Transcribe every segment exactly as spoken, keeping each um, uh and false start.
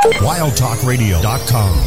wild talk radio dot com.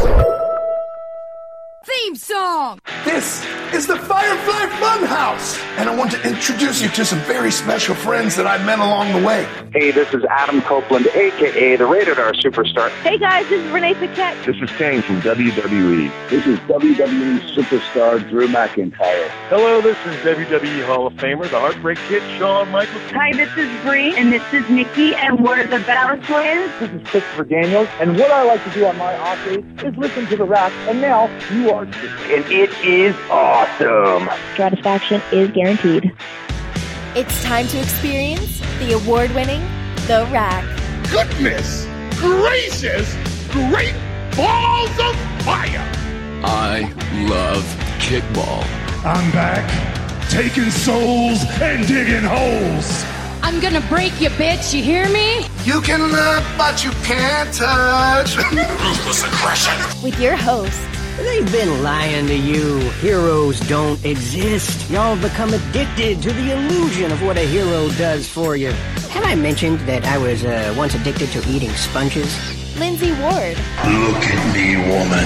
Theme song! This is the Firefly Funhouse, and I want to introduce you to some very special friends that I've met along the way. Hey, this is Adam Copeland, a k a the Rated R Superstar. Hey guys, this is Renee Paquette. This is Kane from W W E. This is W W E Superstar Drew McIntyre. Hello, this is W W E Hall of Famer, the Heartbreak Kid, Shawn Michaels. Hi, this is Bree, and this is Nikki, and we're the Battle Twins. This is Christopher Daniels, and what I like to do on my off days is listen to the rap, and now you are too. And it is awesome. Satisfaction is guaranteed. It's time to experience the award-winning The Rack. Goodness gracious, great balls of fire! I love kickball. I'm back, taking souls and digging holes. I'm gonna break you, bitch, you hear me? You can look, but you can't touch. Ruthless aggression. With your host, They've been lying to you. Heroes don't exist. Y'all become addicted to the illusion of what a hero does for you. Have I mentioned that I was uh, once addicted to eating sponges? Lindsay Ward. Look at me, woman.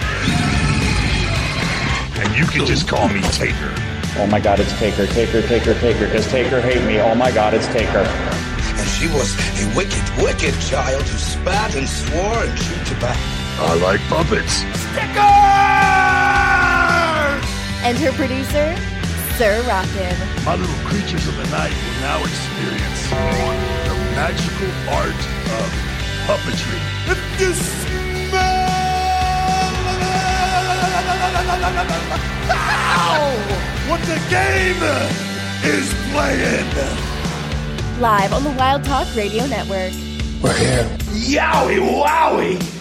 And you can just call me Taker. Oh my God, it's Taker, Taker, Taker, Taker. Does Taker hate me? Oh my God, it's Taker. And she was a wicked, wicked child who spat and swore and chewed tobacco. I like puppets. Stickers! And her producer, Sir Rockin'. My little creatures of the night will now experience the magical art of puppetry. If you smell what the game is playing. Live on the Wild Talk Radio Network. We're here. Yowie wowie!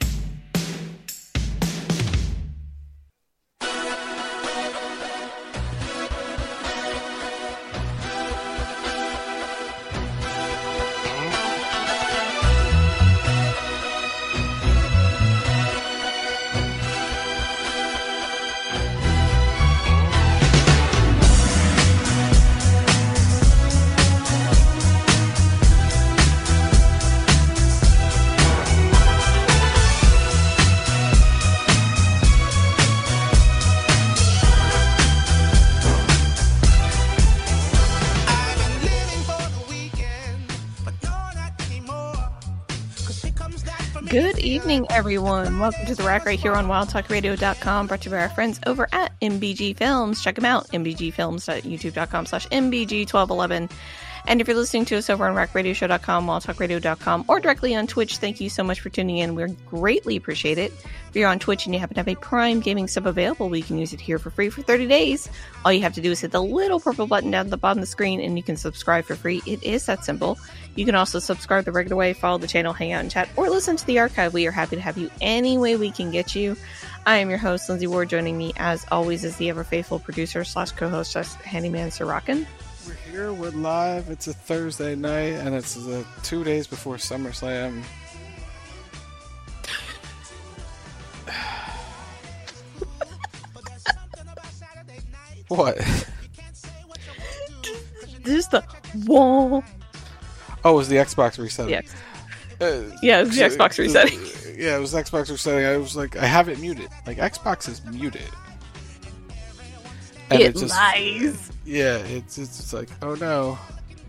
Good evening, everyone. Welcome to The Rack right here on wild talk radio dot com, brought to you by our friends over at M B G Films. Check them out, m b g films dot youtube dot com slash m b g twelve eleven. And if you're listening to us over on rack radio show dot com, wild talk radio dot com, or directly on Twitch, thank you so much for tuning in. We greatly appreciate it. If you're on Twitch and you happen to have a Prime Gaming sub available, we can use it here for free for thirty days. All you have to do is hit the little purple button down at the bottom of the screen, and you can subscribe for free. It is that simple. You can also subscribe the regular way, follow the channel, hang out and chat, or listen to the archive. We are happy to have you any way we can get you. I am your host, Lindsay Ward. Joining me, as always, is the ever-faithful producer slash co-host slash handyman, Sir Rockin'. We're here, we're live. It's a Thursday night, and it's uh, two days before SummerSlam. What? Just the wall. Oh, it was the Xbox resetting. Yeah, uh, yeah, it was the so, Xbox resetting. Uh, yeah, it was Xbox resetting. I was like, I have it muted. Like, Xbox is muted. And it, it just, lies. Yeah, it's, it's it's like, oh no.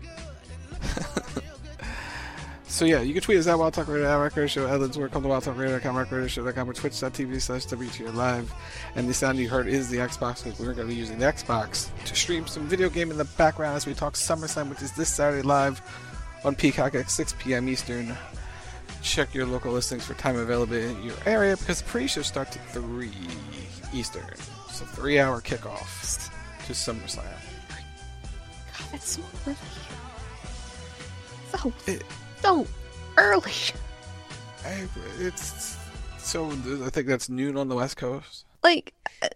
So yeah, you can tweet us at Wild Talk Radio, at Rack Radio Show, at Lynn's work, come to wild talk radio dot com, rack radio show dot com, or twitch dot t v slash w t r live. And the sound you heard is the Xbox, because we're going to be using the Xbox to stream some video game in the background as we talk SummerSlam, which is this Saturday live on Peacock at six p.m. Eastern. Check your local listings for time availability in your area, because the pre-show starts at three Eastern. So three-hour kickoff to SummerSlam. God, that's so early. So, it, so early. I, it's so, I think that's noon on the West Coast. Like,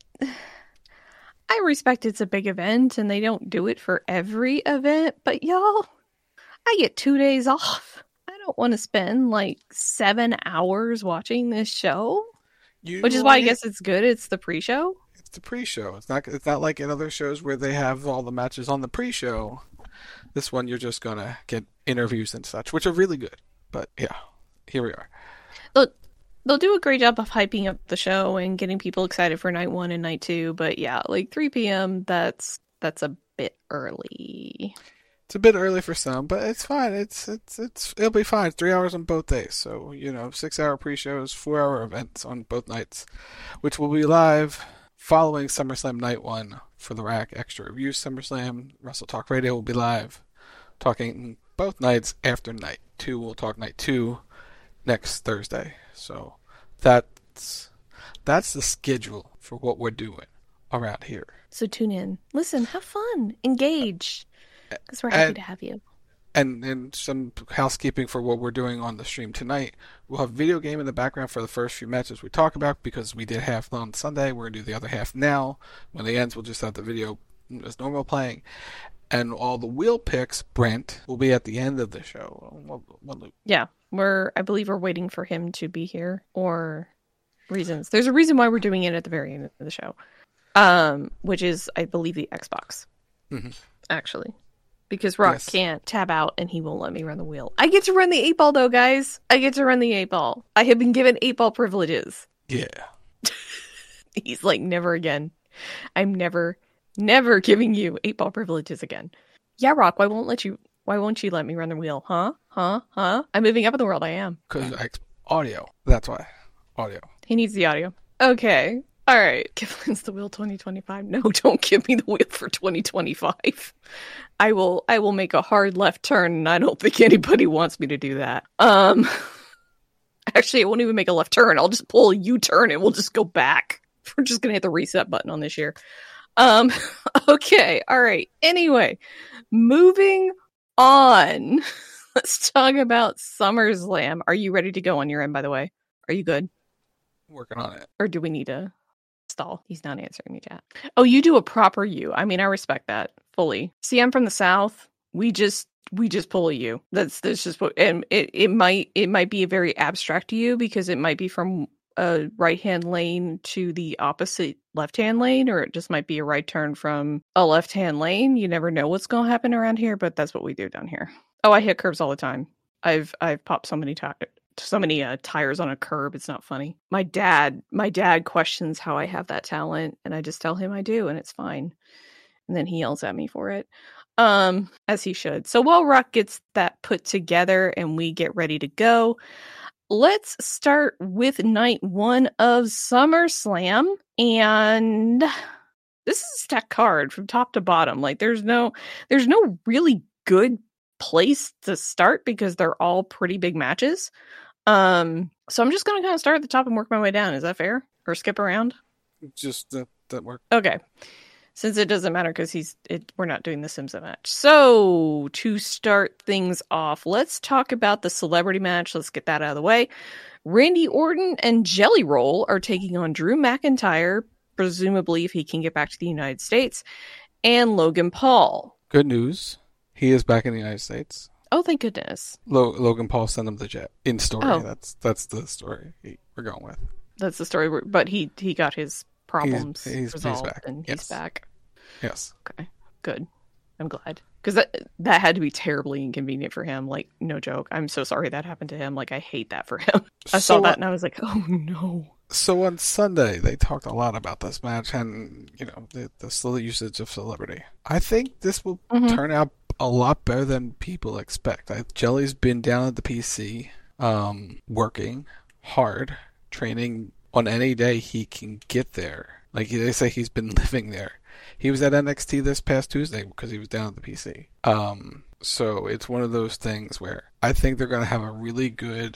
I respect it's a big event, and they don't do it for every event, but y'all, I get two days off. I don't want to spend like seven hours watching this show, you which is why I guess it's good. It's the pre-show. It's the pre-show. It's not. It's not like in other shows where they have all the matches on the pre-show. This one, you're just gonna get interviews and such, which are really good. But yeah, here we are. they'll, they'll do a great job of hyping up the show and getting people excited for night one and night two. But yeah, like three p.m., that's that's a bit early. It's a bit early for some, but it's fine. It's it's it's it'll be fine. Three hours on both days, so you know, six-hour pre-shows, four-hour events on both nights, which will be live following SummerSlam Night One for the Rack Extra Reviews. SummerSlam Wrestle Talk Radio will be live, talking both nights after Night Two. We'll talk Night Two next Thursday. So that's that's the schedule for what we're doing around here. So tune in, listen, have fun, engage. Because we're happy and, to have you. And and some housekeeping for what we're doing on the stream tonight. We'll have video game in the background for the first few matches we talk about because we did half on Sunday. We're going to do the other half now. When it ends, we'll just have the video as normal playing. And all the wheel picks, Brent, will be at the end of the show. We'll, we'll, yeah, we're. I believe we're waiting for him to be here or reasons. There's a reason why we're doing it at the very end of the show, um, which is, I believe, the Xbox, mm-hmm. actually. Because Rock yes. can't tab out and he won't let me run the wheel. I get to run the eight ball though, guys. I get to run the eight ball. I have been given eight ball privileges. Yeah. He's like, never again. I'm never, never giving you eight ball privileges again. Yeah, Rock, why won't let you? Why won't you let me run the wheel? Huh? Huh? Huh? I'm moving up in the world. I am. Because audio. That's why. Audio. He needs the audio. Okay. All right. Give Lance the wheel twenty twenty-five. No, don't give me the wheel for twenty twenty-five. I will I will make a hard left turn, and I don't think anybody wants me to do that. Um, actually, I won't even make a left turn. I'll just pull a U-turn, and we'll just go back. We're just going to hit the reset button on this year. Um, okay. All right. Anyway, moving on. Let's talk about SummerSlam. Are you ready to go on your end, by the way? Are you good? Working on it. Or do we need to stall? He's not answering me, chat. Oh, you do a proper U. I mean, I respect that fully. See, I'm from the South. We just we just pull a U. That's that's just what, and it, it might it might be a very abstract U because it might be from a right hand lane to the opposite left hand lane, or it just might be a right turn from a left hand lane. You never know what's gonna happen around here, but that's what we do down here. Oh, I hit curves all the time. I've I've popped so many tires. So many uh, tires on a curb. It's not funny. My dad, my dad questions how I have that talent, and I just tell him I do, and it's fine. And then he yells at me for it, um, as he should. So while Rock gets that put together and we get ready to go, let's start with night one of SummerSlam. And this is a stacked card from top to bottom. Like there's no, there's no really good place to start because they're all pretty big matches. Um, so I'm just going to kind of start at the top and work my way down. Is that fair? Or skip around? Just that, that work. Okay. Since it doesn't matter because he's, it, we're not doing the Simpson match. So to start things off, let's talk about the celebrity match. Let's get that out of the way. Randy Orton and Jelly Roll are taking on Drew McIntyre, presumably if he can get back to the United States, and Logan Paul. Good news. He is back in the United States. Oh, thank goodness. Lo- Logan Paul sent him the jet. In story. Oh. That's that's the story he, we're going with. That's the story. Where, but he, he got his problems he's, he's, resolved he's back. and yes. he's back. Yes. Okay, good. I'm glad. Because that, that had to be terribly inconvenient for him. Like, no joke. I'm so sorry that happened to him. Like, I hate that for him. I so, saw that and I was like, oh no. So on Sunday, they talked a lot about this match and, you know, the, the slow usage of celebrity. I think this will mm-hmm. turn out a lot better than people expect. I, Jelly's been down at the P C, um, working hard, training on any day he can get there. Like they say, he's been living there. He was at N X T this past Tuesday because he was down at the P C. Um, so it's one of those things where I think they're going to have a really good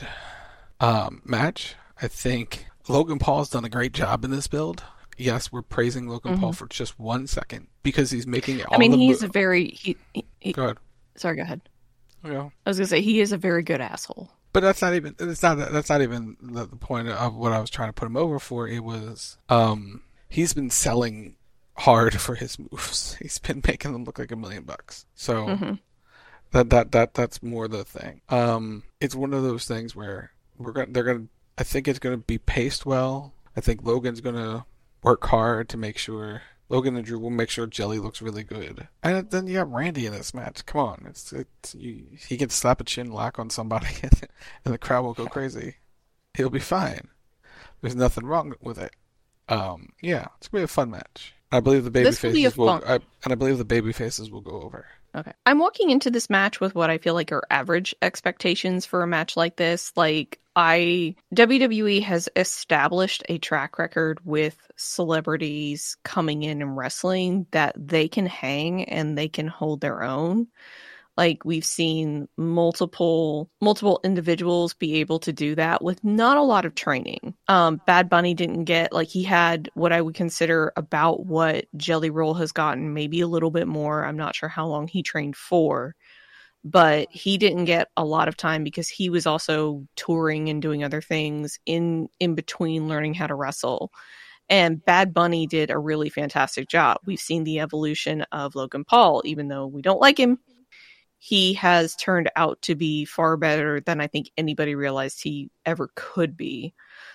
um, match. I think Logan Paul's done a great job in this build. Yes, we're praising Logan mm-hmm. Paul for just one second because he's making it all I mean, the he's mo- a very... He, he, go ahead. Sorry, go ahead. Okay. I was going to say, he is a very good asshole. But that's not even... It's not. That's not even the, the point of what I was trying to put him over for. It was... Um, he's been selling hard for his moves. He's been making them look like a million bucks. So mm-hmm. that that that that's more the thing. Um, it's one of those things where we're going. They're going. I think it's going to be paced well. I think Logan's going to work hard to make sure Logan and Drew will make sure Jelly looks really good. And then you got Randy in this match. Come on, it's it's you, he can slap a chin lock on somebody and the crowd will go crazy. He'll be fine. There's nothing wrong with it. Um, yeah, it's gonna be a fun match. I believe the baby faces will, I, and I believe the baby faces will go over. Okay. I'm walking into this match with what I feel like are average expectations for a match like this. Like, I W W E has established a track record with celebrities coming in and wrestling that they can hang and they can hold their own. Like, we've seen multiple multiple individuals be able to do that with not a lot of training. Um, Bad Bunny didn't get, like, he had what I would consider about what Jelly Roll has gotten, maybe a little bit more. I'm not sure how long he trained for, but he didn't get a lot of time because he was also touring and doing other things in, in between learning how to wrestle. And Bad Bunny did a really fantastic job. We've seen the evolution of Logan Paul, even though we don't like him. He has turned out to be far better than I think anybody realized he ever could be.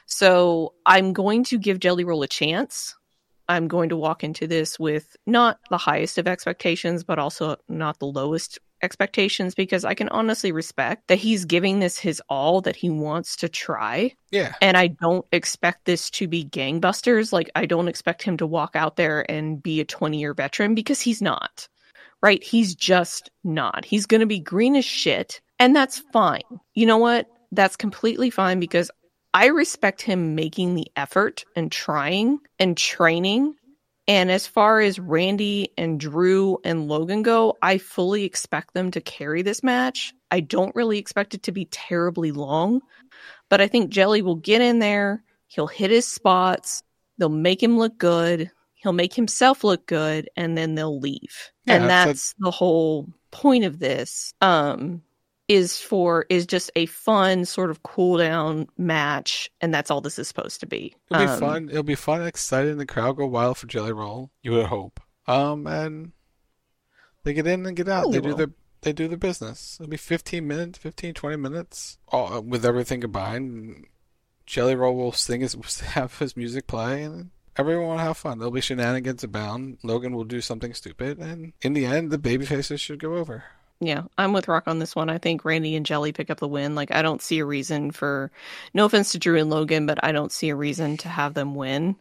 So I'm going to give Jelly Roll a chance. I'm going to walk into this with not the highest of expectations, but also not the lowest expectations, because I can honestly respect that he's giving this his all, that he wants to try. Yeah. And I don't expect this to be gangbusters. Like, I don't expect him to walk out there and be a twenty-year veteran, because he's not. Right? He's just not. He's going to be green as shit, and that's fine. You know what? That's completely fine, because I respect him making the effort and trying and training. And as far as Randy and Drew and Logan go, I fully expect them to carry this match. I don't really expect it to be terribly long, but I think Jelly will get in there. He'll hit his spots. They'll make him look good. He'll make himself look good, and then they'll leave. Yeah, and that's, that's the whole point of this, um, is for, is just a fun sort of cool down match. And that's all this is supposed to be. It'll be um, fun. It'll be fun and exciting. The crowd go wild for Jelly Roll. You would hope. Um, and they get in and get out. They do will. their, they do their business. It'll be fifteen minutes, fifteen, twenty minutes, all, with everything combined. Jelly Roll will sing his, have his music play, and everyone will have fun. There'll be shenanigans abound. Logan will do something stupid, and in the end, the babyfaces should go over. Yeah, I'm with Rock on this one. I think Randy and Jelly pick up the win. Like, I don't see a reason for, no offense to Drew and Logan, but I don't see a reason to have them win.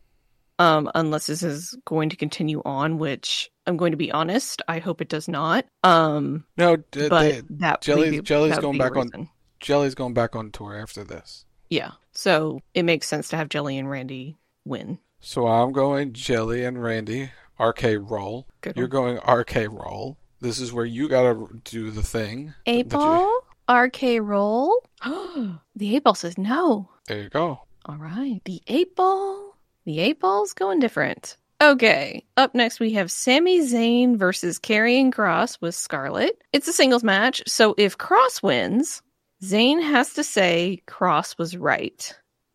Um, unless this is going to continue on, which I'm going to be honest, I hope it does not. Um, no, d- but they, that Jelly, be, Jelly's that going back on. Jelly's going back on tour after this. Yeah, so it makes sense to have Jelly and Randy win. So I'm going Jelly and Randy, R K Roll. Good You're one. going R K Roll. This is where you gotta do the thing. Eight ball? R K Roll? The eight ball says no. There you go. All right. The eight ball. The eight ball's going different. Okay. Up next we have Sami Zayn versus Karrion Kross with Scarlett. It's a singles match, so if Kross wins, Zayn has to say Kross was right.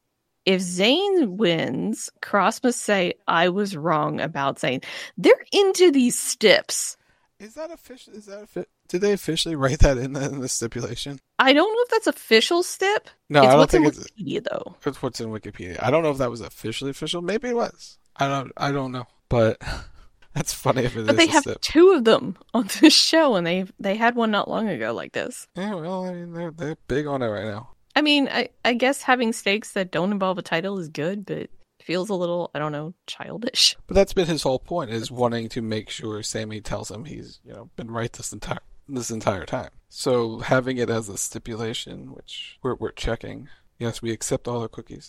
If Zayn wins, Kross must say, I was wrong about Zayn. They're into these stips. Is that official? Is that offi- Did they officially write that in the, in the stipulation? I don't know if that's official stip. No, it's I don't what's think in it's Wikipedia, though. It's what's in Wikipedia. I don't know if that was officially official. Maybe it was. I don't. I don't know. But that's funny if it but is they a have stip. two of them on this show, and they they had one not long ago like this. Yeah, well, I mean, they're they're big on it right now. I mean, I I guess having stakes that don't involve a title is good, but feels a little, I don't know, childish. But that's been his whole point, is wanting to make sure Sammy tells him he's, you know, been right this entire this entire time. So having it as a stipulation, which we're we're checking. Yes, we accept all the cookies.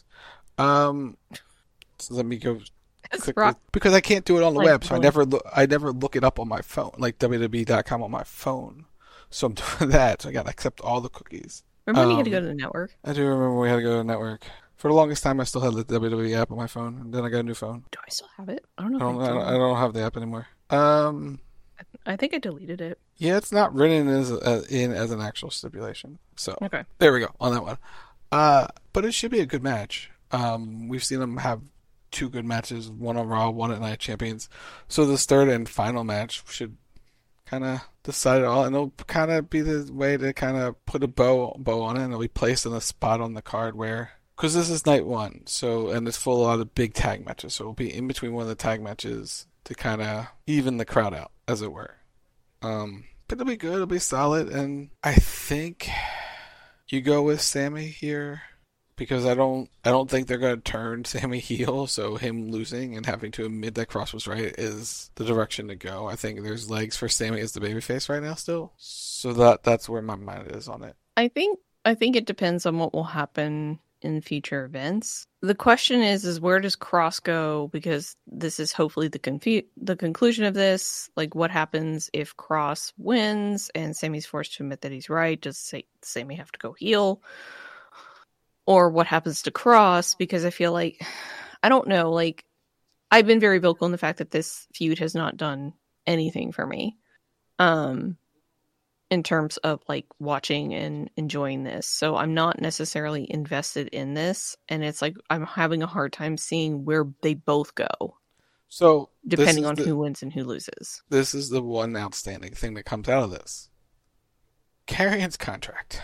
Um, so let me go quickly, because I can't do it on the like, web, so I never look. I never look it up on my phone, like W W E dot com on my phone. So I'm doing that. So I got to accept all the cookies. Remember um, when you had to go to the network? I do remember we had to go to the network. For the longest time, I still had the W W E app on my phone, and then I got a new phone. Do I still have it? I don't know. I don't, if I, I don't, I don't have the app anymore. Um, I think I deleted it. Yeah, it's not written as uh, in as an actual stipulation. So okay, there we go on that one. Uh, but it should be a good match. Um, we've seen them have two good matches, one on Raw, one at Night Champions. So this third and final match should kind of decide it all, and it'll kind of be the way to kind of put a bow bow on it, and it'll be placed in a spot on the card where. Because this is night one, so and it's full of a lot of big tag matches, so it'll be in between one of the tag matches to kind of even the crowd out, as it were. Um, but it'll be good, it'll be solid, and I think you go with Sammy here because I don't I don't think they're going to turn Sammy heel, so him losing and having to admit that Cross was right is the direction to go. I think there's legs for Sammy as the babyface right now still. So that that's where my mind is on it. I think I think it depends on what will happen in future events. The question is is where does Cross go, because this is hopefully the confu- the conclusion of this. Like, what happens if Cross wins and Sammy's forced to admit that he's right? Does Sa- Sammy have to go heel? Or what happens to Cross? Because I feel like, I don't know, like, I've been very vocal in the fact that this feud has not done anything for me. Um, in terms of, like, watching and enjoying this. So I'm not necessarily invested in this. And it's like, I'm having a hard time seeing where they both go. So depending on the, who wins and who loses. This is the one outstanding thing that comes out of this. Karrion's contract.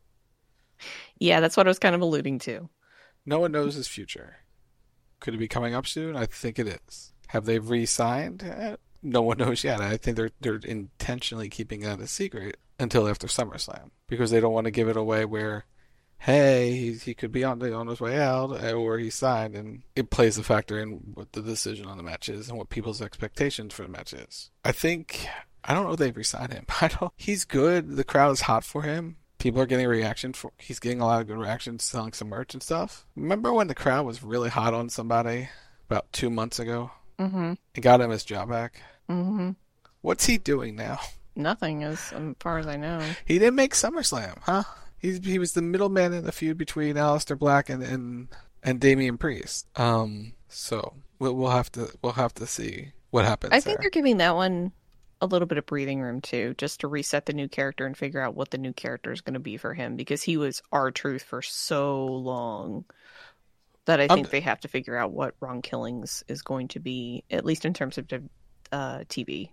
Yeah, that's what I was kind of alluding to. No one knows his future. Could it be coming up soon? I think it is. Have they re-signed? Eh, no one knows yet. I think they're they're intentionally keeping that a secret until after SummerSlam, because they don't want to give it away where, hey, he, he could be on the, on his way out, or he signed, and it plays a factor in what the decision on the match is and what people's expectations for the match is. I think, I don't know if they've re-signed him. I don't. He's good. The crowd is hot for him. People are getting a reaction for. He's getting a lot of good reactions, selling some merch and stuff. Remember when the crowd was really hot on somebody about two months ago? Mm-hmm. And got him his job back. Mm-hmm. What's he doing now? Nothing, as, as far as I know. He didn't make SummerSlam, huh? He he was the middleman in the feud between Aleister Black and and, and Damian Priest. Um, so we'll we'll have to we'll have to see what happens. I think there. they're giving that one a little bit of breathing room too, just to reset the new character and figure out what the new character is going to be for him, because he was R-Truth for so long that I think um, they have to figure out what Ron Killings is going to be, at least in terms of uh, T V.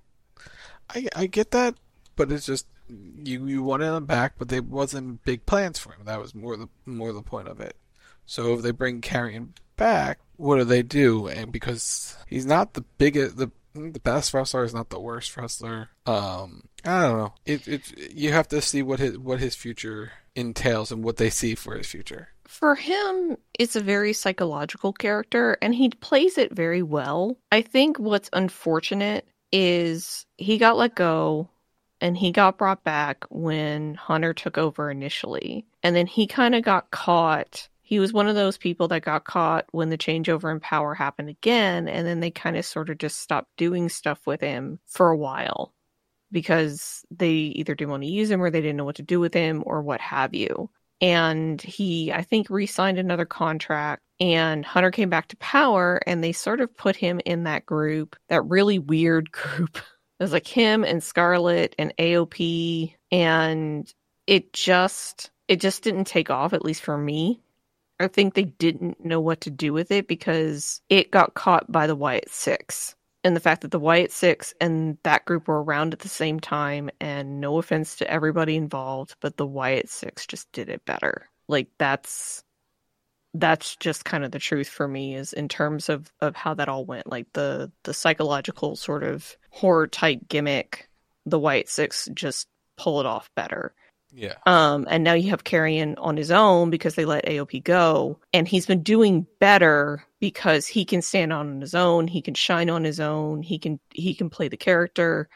I I get that, but it's just you you wanted him back, but there wasn't big plans for him. That was more the more the point of it. So if they bring Karrion back, what do they do? And because he's not the biggest, the the best wrestler, is not the worst wrestler. Um, I don't know. It it you have to see what his what his future entails and what they see for his future. For him, it's a very psychological character, and he plays it very well. I think what's unfortunate is he got let go, and he got brought back when Hunter took over initially, and then he kind of got caught. He was one of those people that got caught when the changeover in power happened again, and then they kind of sort of just stopped doing stuff with him for a while because they either didn't want to use him or they didn't know what to do with him or what have you. And he, I think, re-signed another contract, and Hunter came back to power, and they sort of put him in that group, that really weird group. It was like him and Scarlett and A O P, and it just, it just didn't take off, at least for me. I think they didn't know what to do with it because it got caught by the Wyatt Six. And the fact that the Wyatt Six and that group were around at the same time, and no offense to everybody involved, but the Wyatt Six just did it better. Like, that's that's just kind of the truth for me, is in terms of, of how that all went. Like, the, the psychological sort of horror-type gimmick, the Wyatt Six just pull it off better. Yeah. Um, and now you have Karrion on his own because they let A O P go, and he's been doing better because he can stand on his own, he can shine on his own, he can he can play the character.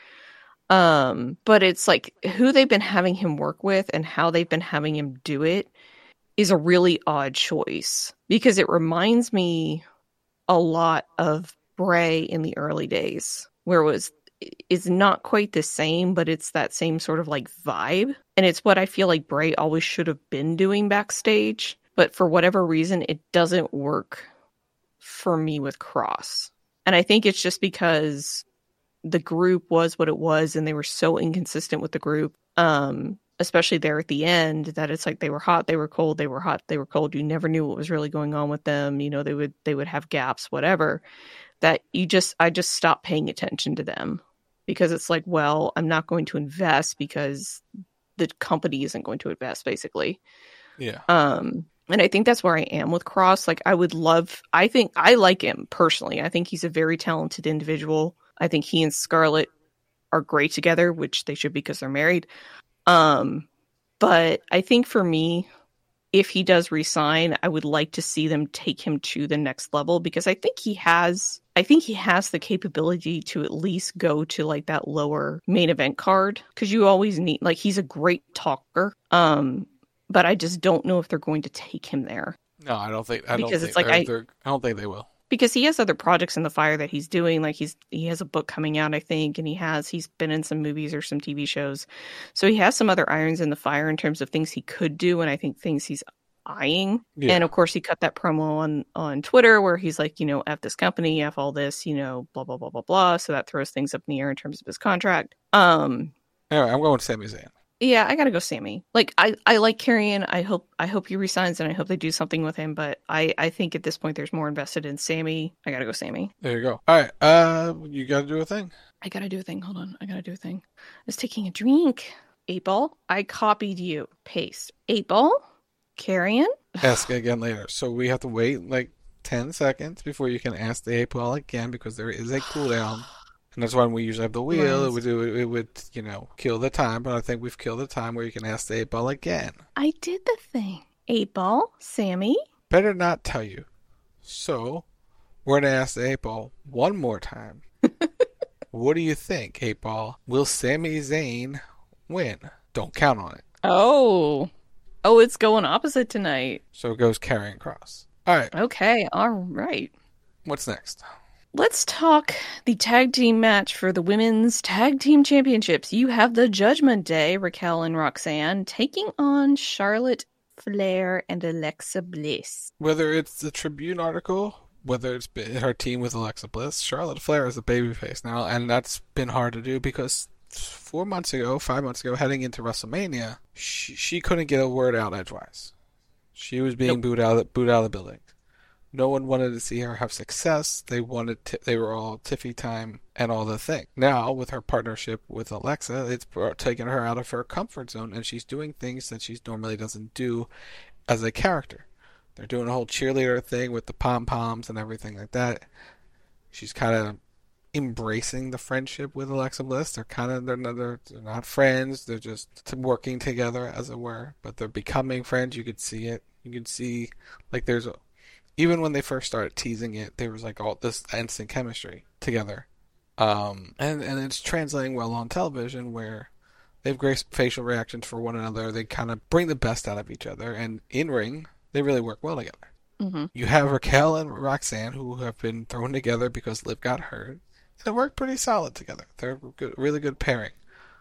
Um, but it's like who they've been having him work with and how they've been having him do it is a really odd choice, because it reminds me a lot of Bray in the early days, where it was is not quite the same, but it's that same sort of like vibe. And it's what I feel like Bray always should have been doing backstage. But for whatever reason, it doesn't work for me with Cross. And I think it's just because the group was what it was, and they were so inconsistent with the group, um, especially there at the end, that it's like they were hot, they were cold, they were hot, they were cold. You never knew what was really going on with them. You know, they would they would have gaps, whatever. That you just I just stopped paying attention to them. Because it's like, well, I'm not going to invest because the company isn't going to invest, basically. Yeah. Um, and I think that's where I am with Cross. Like, I would love, I think, I like him personally. I think he's a very talented individual. I think he and Scarlett are great together, which they should be because they're married. Um, but I think for me, if he does resign, I would like to see them take him to the next level, because I think he has, I think he has the capability to at least go to like that lower main event card, because you always need, like, he's a great talker. Um, but I just don't know if they're going to take him there. No, I don't think. I because don't it's think like I, they're, I don't think they will. Because he has other projects in the fire that he's doing. Like he's he has a book coming out, I think, and he has he's been in some movies or some T V shows. So he has some other irons in the fire in terms of things he could do, and I think things he's eyeing. Yeah. And of course, he cut that promo on on Twitter where he's like, you know, F this company, F all this, you know, blah blah blah blah blah. So that throws things up in the air in terms of his contract. Um. Anyway, I'm going with Sami Zayn. Yeah, I gotta go Sammy. Like I, I like Karrion. I hope I hope he resigns and I hope they do something with him. But I, I think at this point there's more invested in Sammy. I gotta go Sammy. There you go. All right. Uh, you gotta do a thing. I gotta do a thing. Hold on. I gotta do a thing. I was taking a drink. Eight Ball. I copied you. Paste. Eight Ball. Karrion. Ask again later. So we have to wait like ten seconds before you can ask the Eight Ball again, because there is a cooldown. And that's why we usually have the wheel. Right. It would do it would, you know, kill the time, but I think we've killed the time where you can ask the eight ball again. I did the thing. Eight Ball, Sammy. Better not tell you. So we're gonna ask the eight ball one more time. What do you think, eight ball? Will Sami Zayn win? Don't count on it. Oh. Oh, it's going opposite tonight. So it goes Karrion Kross. All right. Okay, all right. What's next? Let's talk the tag team match for the women's tag team championships. You have the Judgment Day, Raquel and Roxanne, taking on Charlotte Flair and Alexa Bliss. Whether it's the Tribune article, whether it's been her team with Alexa Bliss, Charlotte Flair is a babyface now, and that's been hard to do because four months ago, five months ago, heading into WrestleMania, she, she couldn't get a word out edgewise. She was being nope. booed out of, booed out of the building. No one wanted to see her have success. They wanted t- they were all tiffy time and all the thing. Now, with her partnership with Alexa, it's taken her out of her comfort zone, and she's doing things that she normally doesn't do as a character. They're doing a whole cheerleader thing with the pom-poms and everything like that. She's kind of embracing the friendship with Alexa Bliss. They're kind of, they're, they're, they're not friends. They're just working together, as it were. But they're becoming friends. You could see it. You could see, like, there's a... Even when they first started teasing it, there was like all this instant chemistry together. Um, and, and it's translating well on television where they have great facial reactions for one another. They kind of bring the best out of each other. And in ring, they really work well together. Mm-hmm. You have Raquel and Roxanne, who have been thrown together because Liv got hurt. They work pretty solid together. They're a good, really good pairing,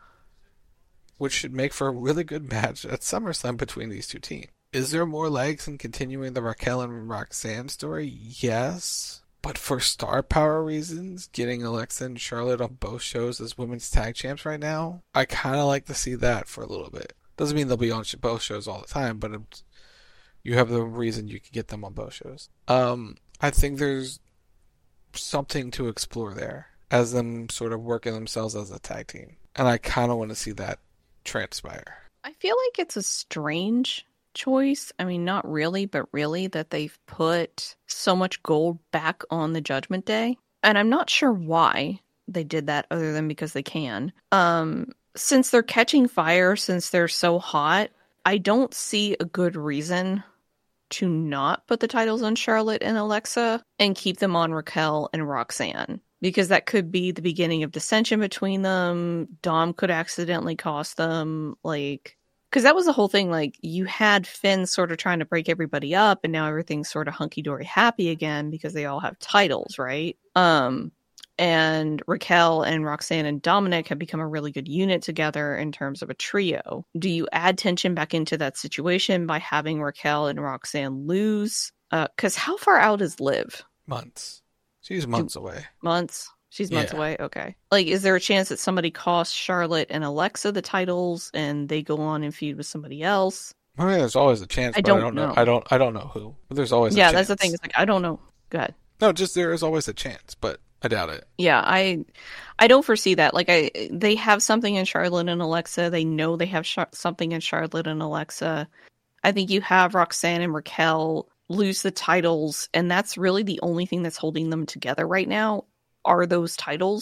which should make for a really good match at SummerSlam between these two teams. Is there more legs in continuing the Raquel and Roxanne story? Yes. But for star power reasons, getting Alexa and Charlotte on both shows as women's tag champs right now, I kind of like to see that for a little bit. Doesn't mean they'll be on both shows all the time, but it's, you have the reason you can get them on both shows. Um, I think there's something to explore there as them sort of working themselves as a tag team. And I kind of want to see that transpire. I feel like it's a strange choice. I mean, not really, but really that they've put so much gold back on the Judgment Day. And I'm not sure why they did that other than because they can. Um, since they're catching fire, since they're so hot, I don't see a good reason to not put the titles on Charlotte and Alexa and keep them on Raquel and Roxanne. Because that could be the beginning of dissension between them. Dom could accidentally cost them, like... Because that was the whole thing, like, you had Finn sort of trying to break everybody up, and now everything's sort of hunky-dory happy again because they all have titles, right? Um, and Raquel and Roxanne and Dominic have become a really good unit together in terms of a trio. Do you add tension back into that situation by having Raquel and Roxanne lose? Because uh, how far out is Liv? Months. She's months Do, away. Months? She's months yeah. away? Okay. Like, is there a chance that somebody costs Charlotte and Alexa the titles and they go on and feud with somebody else? I mean, there's always a chance, I but don't I don't know. know. I don't I don't know who. But there's always yeah, a chance. that's the thing. It's like, I don't know. Go ahead. No, just there is always a chance, but I doubt it. Yeah, I I don't foresee that. Like, I they have something in Charlotte and Alexa. They know they have sh- something in Charlotte and Alexa. I think you have Roxanne and Raquel lose the titles, and that's really the only thing that's holding them together right now are those titles.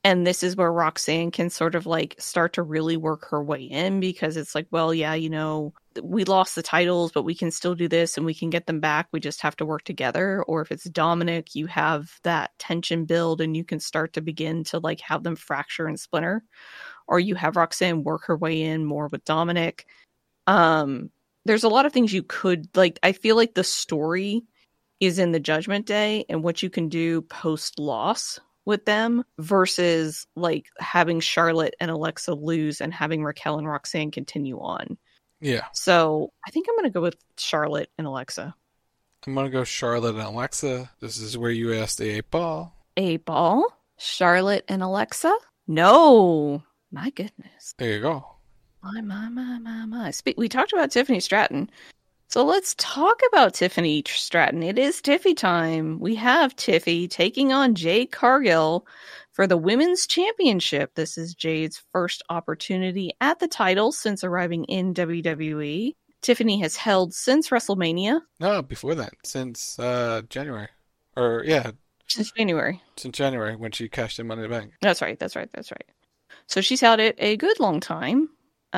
And this is where Roxanne can sort of like start to really work her way in, because it's like, well, yeah, you know, we lost the titles, but we can still do this and we can get them back. We just have to work together. Or if it's Dominic, you have that tension build and you can start to begin to like have them fracture and splinter. Or you have Roxanne work her way in more with Dominic. Um, there's a lot of things you could like. I feel like the story is in the Judgment Day and what you can do post loss with them versus like having Charlotte and Alexa lose and having Raquel and Roxanne continue on. Yeah. So I think I'm going to go with Charlotte and Alexa. I'm going to go Charlotte and Alexa. This is where you asked the eight ball. Eight ball? Charlotte and Alexa? No. My goodness. There you go. My, my, my, my, my. Spe- we talked about Tiffany Stratton. So let's talk about Tiffany Stratton. It is Tiffy time. We have Tiffy taking on Jade Cargill for the Women's Championship. This is Jade's first opportunity at the title since arriving in W W E. Tiffany has held since WrestleMania. No, before that. Since uh, January. Or, yeah. Since January. Since January, when she cashed in Money in the Bank. That's right, that's right, that's right. So she's held it a good long time.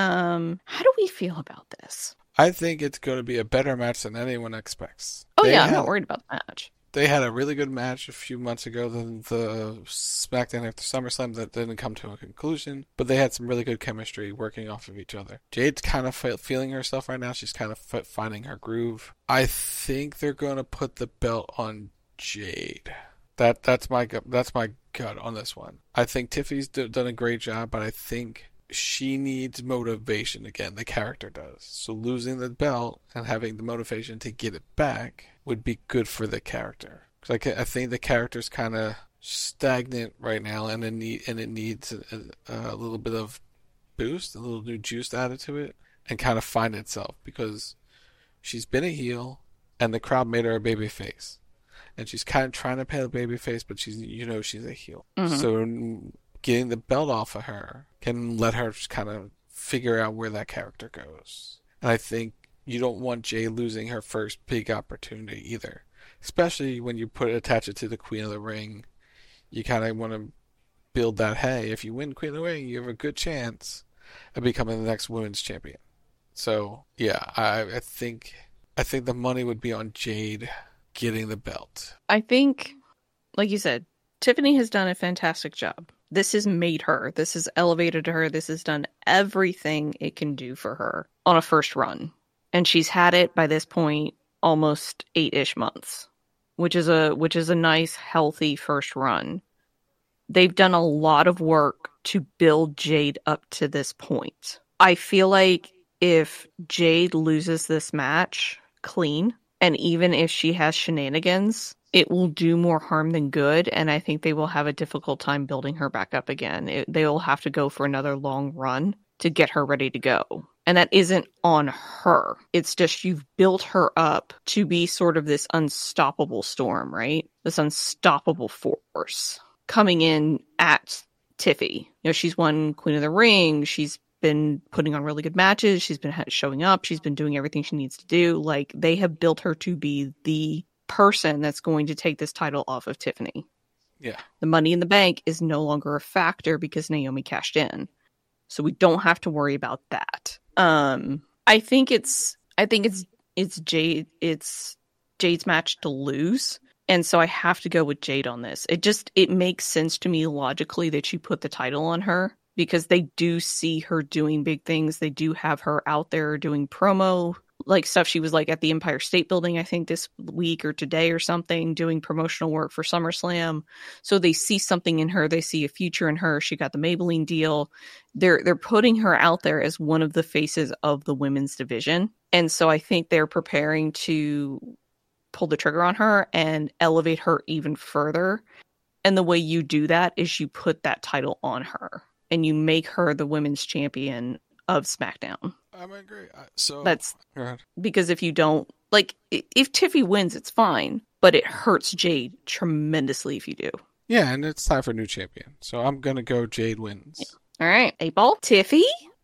Um, how do we feel about this? I think it's going to be a better match than anyone expects. Oh, they yeah, had, I'm not worried about the match. They had a really good match a few months ago than the SmackDown after SummerSlam that didn't come to a conclusion, but they had some really good chemistry working off of each other. Jade's kind of feeling herself right now. She's kind of finding her groove. I think they're going to put the belt on Jade. That That's my that's my gut on this one. I think Tiffy's done a great job, but I think she needs motivation again. The character does. So losing the belt and having the motivation to get it back would be good for the character. Because I, I think the character's kind of stagnant right now, and it need and it needs a, a little bit of boost, a little new juice added to it, and kind of find itself. Because she's been a heel, and the crowd made her a baby face, and she's kind of trying to play a baby face, but she's you know she's a heel. Mm-hmm. So getting the belt off of her can let her just kind of figure out where that character goes. And I think you don't want Jay losing her first big opportunity either. Especially when you put attach it to the Queen of the Ring. You kind of want to build that, hey, if you win Queen of the Ring, you have a good chance of becoming the next women's champion. So, yeah, I, I think I think the money would be on Jade getting the belt. I think, like you said, Tiffany has done a fantastic job. This has made her. This has elevated her. This has done everything it can do for her on a first run. And she's had it by this point almost eight-ish months, which is a which is a nice, healthy first run. They've done a lot of work to build Jade up to this point. I feel like if Jade loses this match clean, and even if she has shenanigans, it will do more harm than good, and I think they will have a difficult time building her back up again. It, they will have to go for another long run to get her ready to go. And that isn't on her. It's just you've built her up to be sort of this unstoppable storm, right? This unstoppable force coming in at Tiffy. You know, she's won Queen of the Ring. She's been putting on really good matches. She's been showing up. She's been doing everything she needs to do. Like, they have built her to be the person that's going to take this title off of Tiffany. Yeah. The Money in the Bank is no longer a factor because Naomi cashed in. So we don't have to worry about that. Um, I think it's I think it's it's Jade it's Jade's match to lose. And so I have to go with Jade on this. It just it makes sense to me logically that you put the title on her, because they do see her doing big things. They do have her out there doing promo like stuff. She was like at the Empire State Building, I think this week or today or something, doing promotional work for SummerSlam. So they see something in her. They see a future in her. She got the Maybelline deal. They're, they're putting her out there as one of the faces of the women's division. And so I think they're preparing to pull the trigger on her and elevate her even further. And the way you do that is you put that title on her and you make her the women's champion of SmackDown. I agree. So that's because if you don't, like, if Tiffy wins, it's fine, but it hurts Jade tremendously if you do. Yeah, and it's time for a new champion. So I'm gonna go Jade wins. Yeah. All right, eight ball, Tiffy.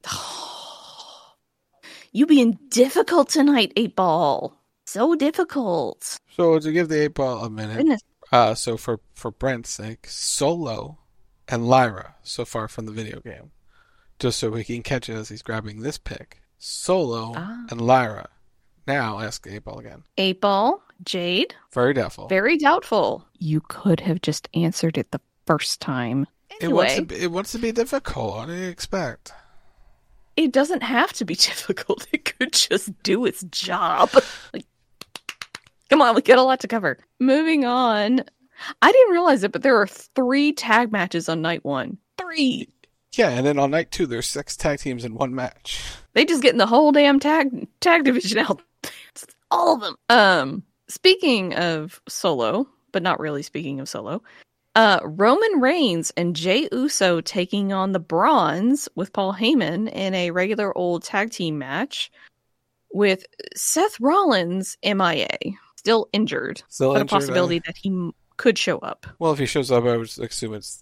You being difficult tonight, eight ball. So difficult. So to give the eight ball a minute. Goodness. Uh, so for for Brent's sake, Solo and Lyra so far from the video game. Just so we can catch it as he's grabbing this pick. Solo ah. and Lyra. Now ask eight ball again. eight ball, Jade. Very doubtful. Very doubtful. You could have just answered it the first time. Anyway, it, wants to be, it wants to be difficult. What do you expect? It doesn't have to be difficult. It could just do its job. Like, come on, we got a lot to cover. Moving on. I didn't realize it, but there are three tag matches on night one. Three. Yeah, and then on night two, there's six tag teams in one match. They just getting the whole damn tag tag division out. All of them. Um, speaking of Solo, but not really speaking of Solo, uh, Roman Reigns and Jey Uso taking on the Bronze with Paul Heyman in a regular old tag team match with Seth Rollins M I A, still injured, still but injured, a possibility uh, that he m- could show up. Well, if he shows up, I would assume it's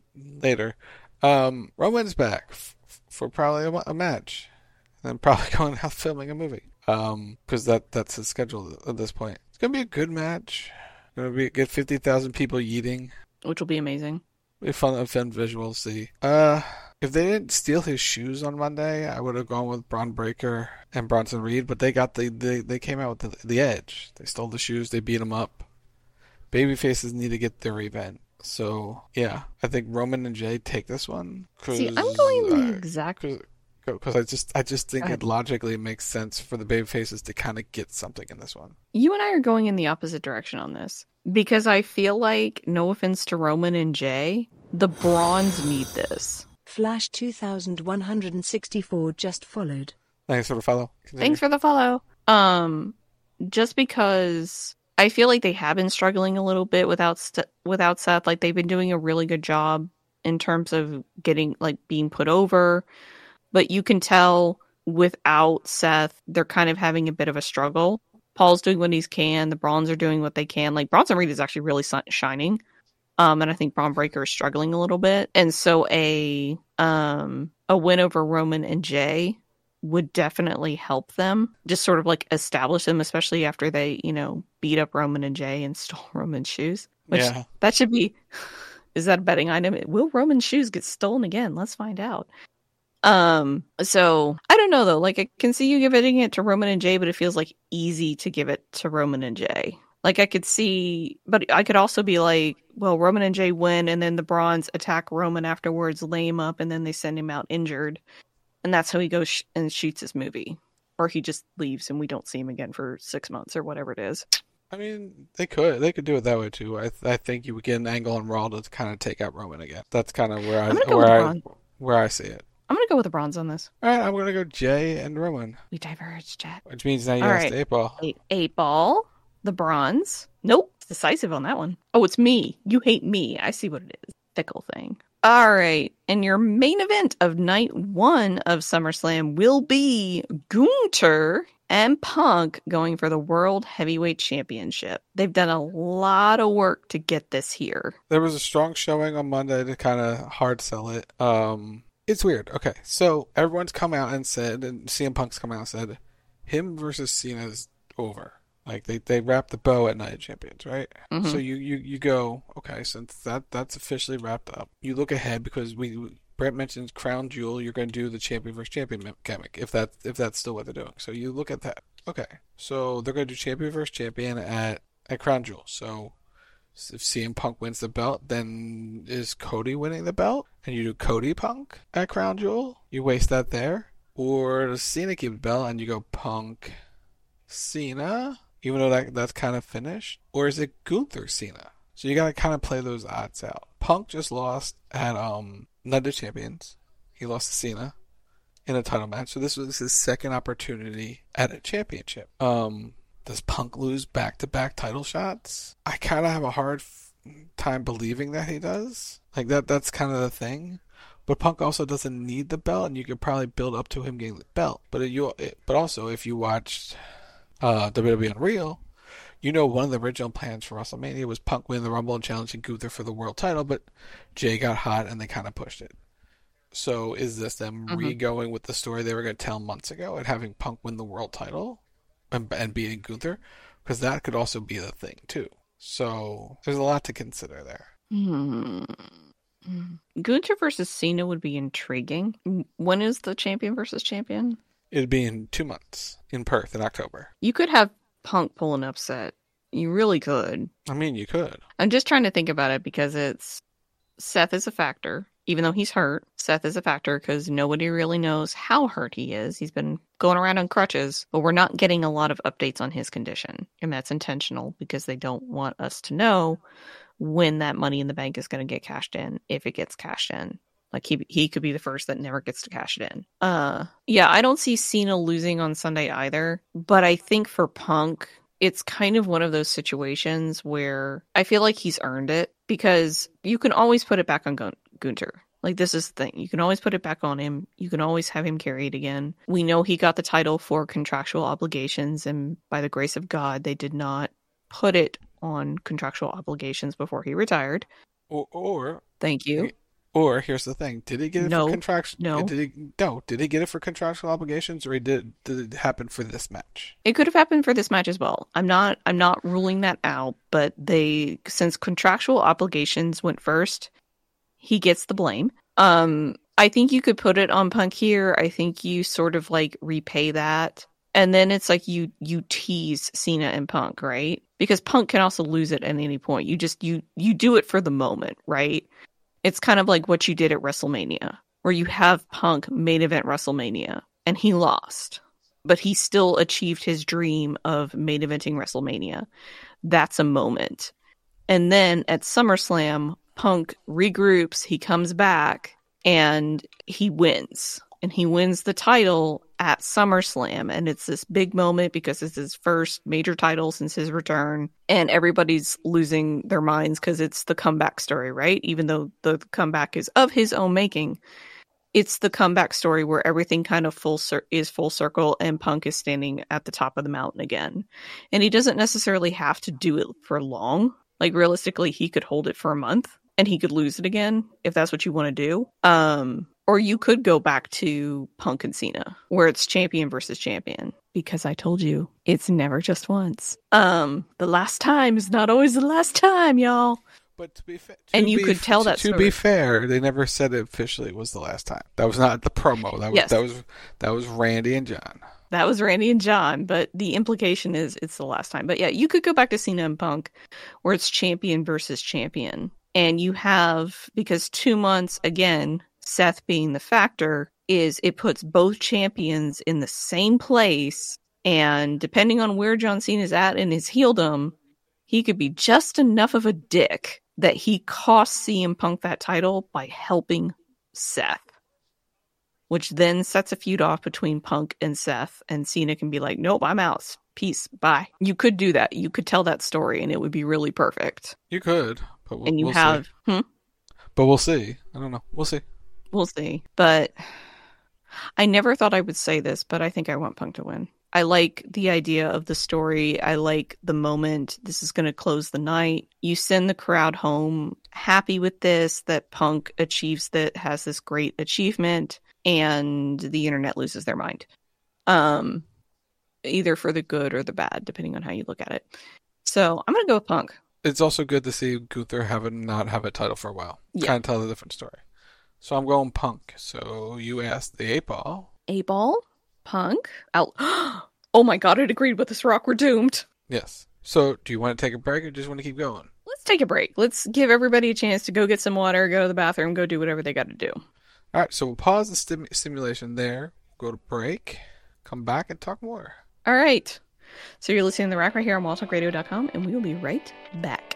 later. Um, Roman's back f- for probably a, a match, and then probably going out filming a movie. Um, because that that's his schedule at this point. It's gonna be a good match. Gonna be get fifty thousand people yeeting, which will be amazing. Be fun, fun visual. See, uh, if they didn't steal his shoes on Monday, I would have gone with Braun Breaker and Bronson Reed. But they got the they they came out with the, the edge. They stole the shoes. They beat him up. Babyfaces need to get their revenge. So yeah, I think Roman and Jay take this one. See, I'm going the uh, exact. Because I just, I just think it logically makes sense for the babyfaces to kind of get something in this one. You and I are going in the opposite direction on this because I feel like, no offense to Roman and Jay, the Bronze need this. Flash two thousand one hundred sixty-four just followed. Thanks for the follow. Continue. Thanks for the follow. Um, just because I feel like they have been struggling a little bit without st- without Seth. Like they've been doing a really good job in terms of getting like being put over. But you can tell without Seth, they're kind of having a bit of a struggle. Paul's doing what he can. The Bronze are doing what they can. Like, Bronson Reed is actually really shining. Um, and I think Braun Breaker is struggling a little bit. And so a um, a win over Roman and Jay would definitely help them. Just sort of, like, establish them, especially after they, you know, beat up Roman and Jay and stole Roman's shoes. Which, yeah. That should be... Is that a betting item? Will Roman's shoes get stolen again? Let's find out. Um, so I don't know though. Like I can see you giving it to Roman and Jay, but it feels like easy to give it to Roman and Jay. Like I could see, but I could also be like, well, Roman and Jay win, and then the Bronze attack Roman afterwards, lay him up, and then they send him out injured, and that's how he goes sh- and shoots his movie, or he just leaves and we don't see him again for six months or whatever it is. I mean, they could they could do it that way too. I th- I think you would get an angle on Raw to kind of take out Roman again. That's kind of where I where I where I see it. I'm going to go with the Bronze on this. All right, I'm going to go Jay and Roman. We diverge, Jet. Which means now you All asked right. eight ball. Eight, eight ball, the Bronze. Nope, it's decisive on that one. Oh, it's me. You hate me. I see what it is. Fickle thing. All right, and your main event of night one of SummerSlam will be Gunther and Punk going for the World Heavyweight Championship. They've done a lot of work to get this here. There was a strong showing on Monday to kind of hard sell it. Um... It's weird. Okay, so everyone's come out and said, and C M Punk's come out and said, him versus Cena's over. Like, they, they wrapped the bow at Night of Champions, right? Mm-hmm. So you, you, you go, okay, since that that's officially wrapped up, you look ahead because we Brett mentions Crown Jewel, you're going to do the champion versus champion gimmick, if, that, if that's still what they're doing. So you look at that. Okay, so they're going to do champion versus champion at, at Crown Jewel. So if C M Punk wins the belt, then is Cody winning the belt? And you do Cody Punk at Crown Jewel? You waste that there? Or does Cena keep the belt and you go Punk Cena? Even though that that's kind of finished? Or is it Gunther Cena? So you gotta kind of play those odds out. Punk just lost at um Night of Champions. He lost to Cena in a title match. So this was his second opportunity at a championship. Um... Does Punk lose back-to-back title shots? I kind of have a hard f- time believing that he does. Like, that that's kind of the thing. But Punk also doesn't need the belt, and you could probably build up to him getting the belt. But it, you, it, but also, if you watched uh, W W E Unreal, you know one of the original plans for WrestleMania was Punk winning the Rumble and challenging Gunther for the world title, but Jay got hot, and they kind of pushed it. So is this them mm-hmm. re-going with the story they were going to tell months ago and having Punk win the world title? And, and beating Gunther, because that could also be the thing too. So there's a lot to consider there. Hmm. Gunther versus Cena would be intriguing. When is the champion versus champion? It'd be in two months in Perth in October. You could have Punk pull an upset. You really could. I mean, you could. I'm just trying to think about it because it's Seth is a factor. Even though he's hurt, Seth is a factor because nobody really knows how hurt he is. He's been going around on crutches, but we're not getting a lot of updates on his condition. And that's intentional because they don't want us to know when that Money in the Bank is going to get cashed in, if it gets cashed in. Like, he he could be the first that never gets to cash it in. Uh, yeah, I don't see Cena losing on Sunday either. But I think for Punk, it's kind of one of those situations where I feel like he's earned it because you can always put it back on Gun- Gunther. Like, this is the thing. You can always put it back on him. You can always have him carry it again. We know he got the title for contractual obligations, and by the grace of God, they did not put it on contractual obligations before he retired. Or, or thank you. Or here's the thing: did he get it no, for contractual? No, did he? No, did he get it for contractual obligations, or he did? Did it happen for this match? It could have happened for this match as well. I'm not. I'm not ruling that out. But they, since contractual obligations went first, he gets the blame. Um, I think you could put it on Punk here. I think you sort of like repay that. And then it's like you you tease Cena and Punk, right? Because Punk can also lose it at any point. You just, you you do it for the moment, right? It's kind of like what you did at WrestleMania, where you have Punk main event WrestleMania, and he lost. But he still achieved his dream of main eventing WrestleMania. That's a moment. And then at SummerSlam, Punk regroups, he comes back, and he wins. And he wins the title at SummerSlam. And it's this big moment because it's his first major title since his return. And everybody's losing their minds because it's the comeback story, right? Even though the comeback is of his own making, it's the comeback story where everything kind of full cir- is full circle and Punk is standing at the top of the mountain again. And he doesn't necessarily have to do it for long. Like, realistically, he could hold it for a month and he could lose it again if that's what you want to do. Um... Or you could go back to Punk and Cena, where it's champion versus champion. Because I told you, it's never just once. Um, the last time is not always the last time, y'all. But to be fair, and you could tell to, that to story. be fair, they never said it officially was the last time. That was not the promo. That was yes. that was that was Randy and John. That was Randy and John, but the implication is it's the last time. But yeah, you could go back to Cena and Punk, where it's champion versus champion, and you have, because two months again. Seth being the factor, is it puts both champions in the same place, and depending on where John Cena is at in his heeldom, he could be just enough of a dick that he costs C M Punk that title by helping Seth, which then sets a feud off between Punk and Seth, and Cena can be like, nope, I'm out. Peace. Bye. You could do that. You could tell that story, and it would be really perfect. You could. But we'll, and you we'll have... See. Hmm? But we'll see. I don't know. We'll see. We'll see. But I never thought I would say this, but I think I want Punk to win. I like the idea of the story. I like the moment. This is going to close the night. You send the crowd home happy with this, that Punk achieves that, has this great achievement, and the internet loses their mind. Um, either for the good or the bad, depending on how you look at it. So I'm going to go with Punk. It's also good to see Gunther have a, not have a title for a while. Yeah. Kind of tell a different story. So I'm going Punk. So you asked the eight ball. Eight ball? Punk? Out. Oh my god, I'd agreed with this rock. We're doomed. Yes. So do you want to take a break or just want to keep going? Let's take a break. Let's give everybody a chance to go get some water, go to the bathroom, go do whatever they got to do. All right. So we'll pause the stim- stimulation there, go to break, come back and talk more. All right. So you're listening to The Rack right here on wild talk radio dot com, and we will be right back.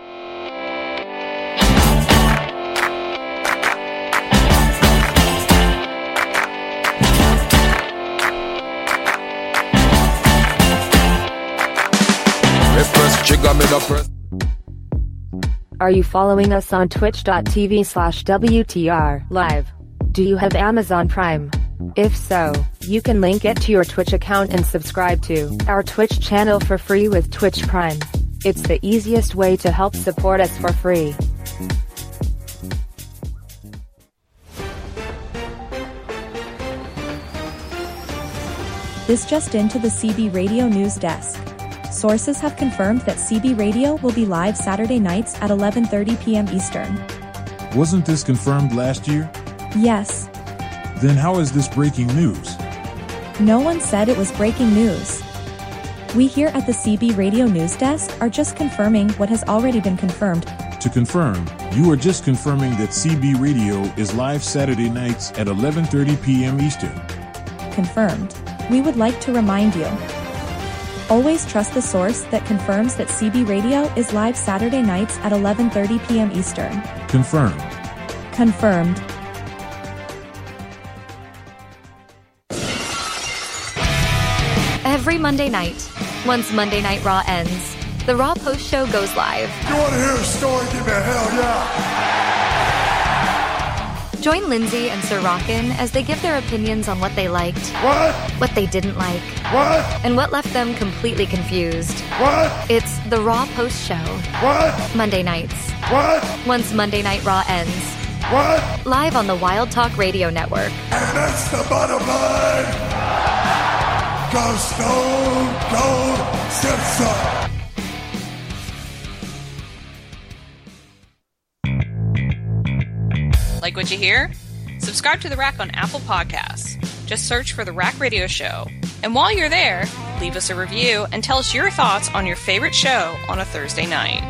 Are you following us on twitch.tv slash WTR live? Do you have Amazon Prime? If so, you can link it to your Twitch account and subscribe to our Twitch channel for free with Twitch Prime. It's the easiest way to help support us for free. This just into the C B Radio News Desk. Sources have confirmed that C B Radio will be live Saturday nights at eleven thirty p.m. Eastern. Wasn't this confirmed last year? Yes. Then how is this breaking news? No one said it was breaking news. We here at the C B Radio News Desk are just confirming what has already been confirmed. To confirm, you are just confirming that C B Radio is live Saturday nights at eleven thirty p.m. Eastern. Confirmed. We would like to remind you. Always trust the source that confirms that C B Radio is live Saturday nights at eleven thirty p.m. Eastern. Confirmed. Confirmed. Every Monday night, once Monday Night Raw ends, the Raw Post Show goes live. You want to hear a story? Give me a hell yeah! Join Lindsay and Sir Rockin' as they give their opinions on what they liked, what? what they didn't like, what? and what left them completely confused. What? It's the Raw Post Show. What? Monday nights. What? Once Monday Night Raw ends. What? Live on the Wild Talk Radio Network. And that's the bottom line. Go Stone Cold Simpson. Like what you hear? Subscribe to The Rack on Apple Podcasts. Just search for The Rack Radio Show. And while you're there, leave us a review and tell us your thoughts on your favorite show on a Thursday night.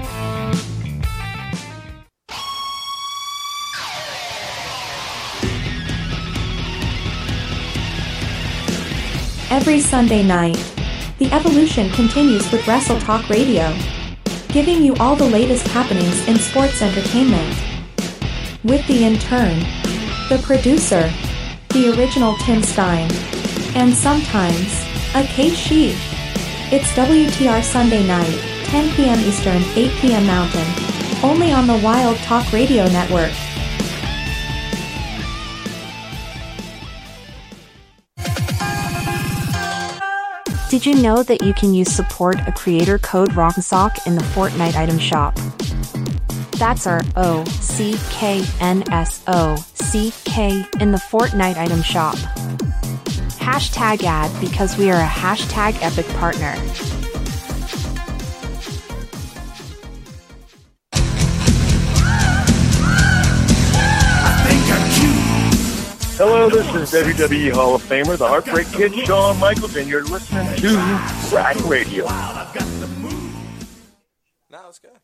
Every Sunday night, the evolution continues with Wrestle Talk Radio, giving you all the latest happenings in sports entertainment. With the intern, the producer, the original Tim Stein, and sometimes, a Kate Sheep. It's W T R Sunday night, ten p.m. Eastern, eight p.m. Mountain, only on the Wild Talk Radio Network. Did you know that you can use support a creator code ROCKSOCK in the Fortnite item shop? That's our O C K N S O C K in the Fortnite item shop. Hashtag ad because we are a hashtag epic partner. Hello, this is W W E Hall of Famer, the Heartbreak Kid, Shawn Michaels, and you're listening to Rack Radio. Now let's go.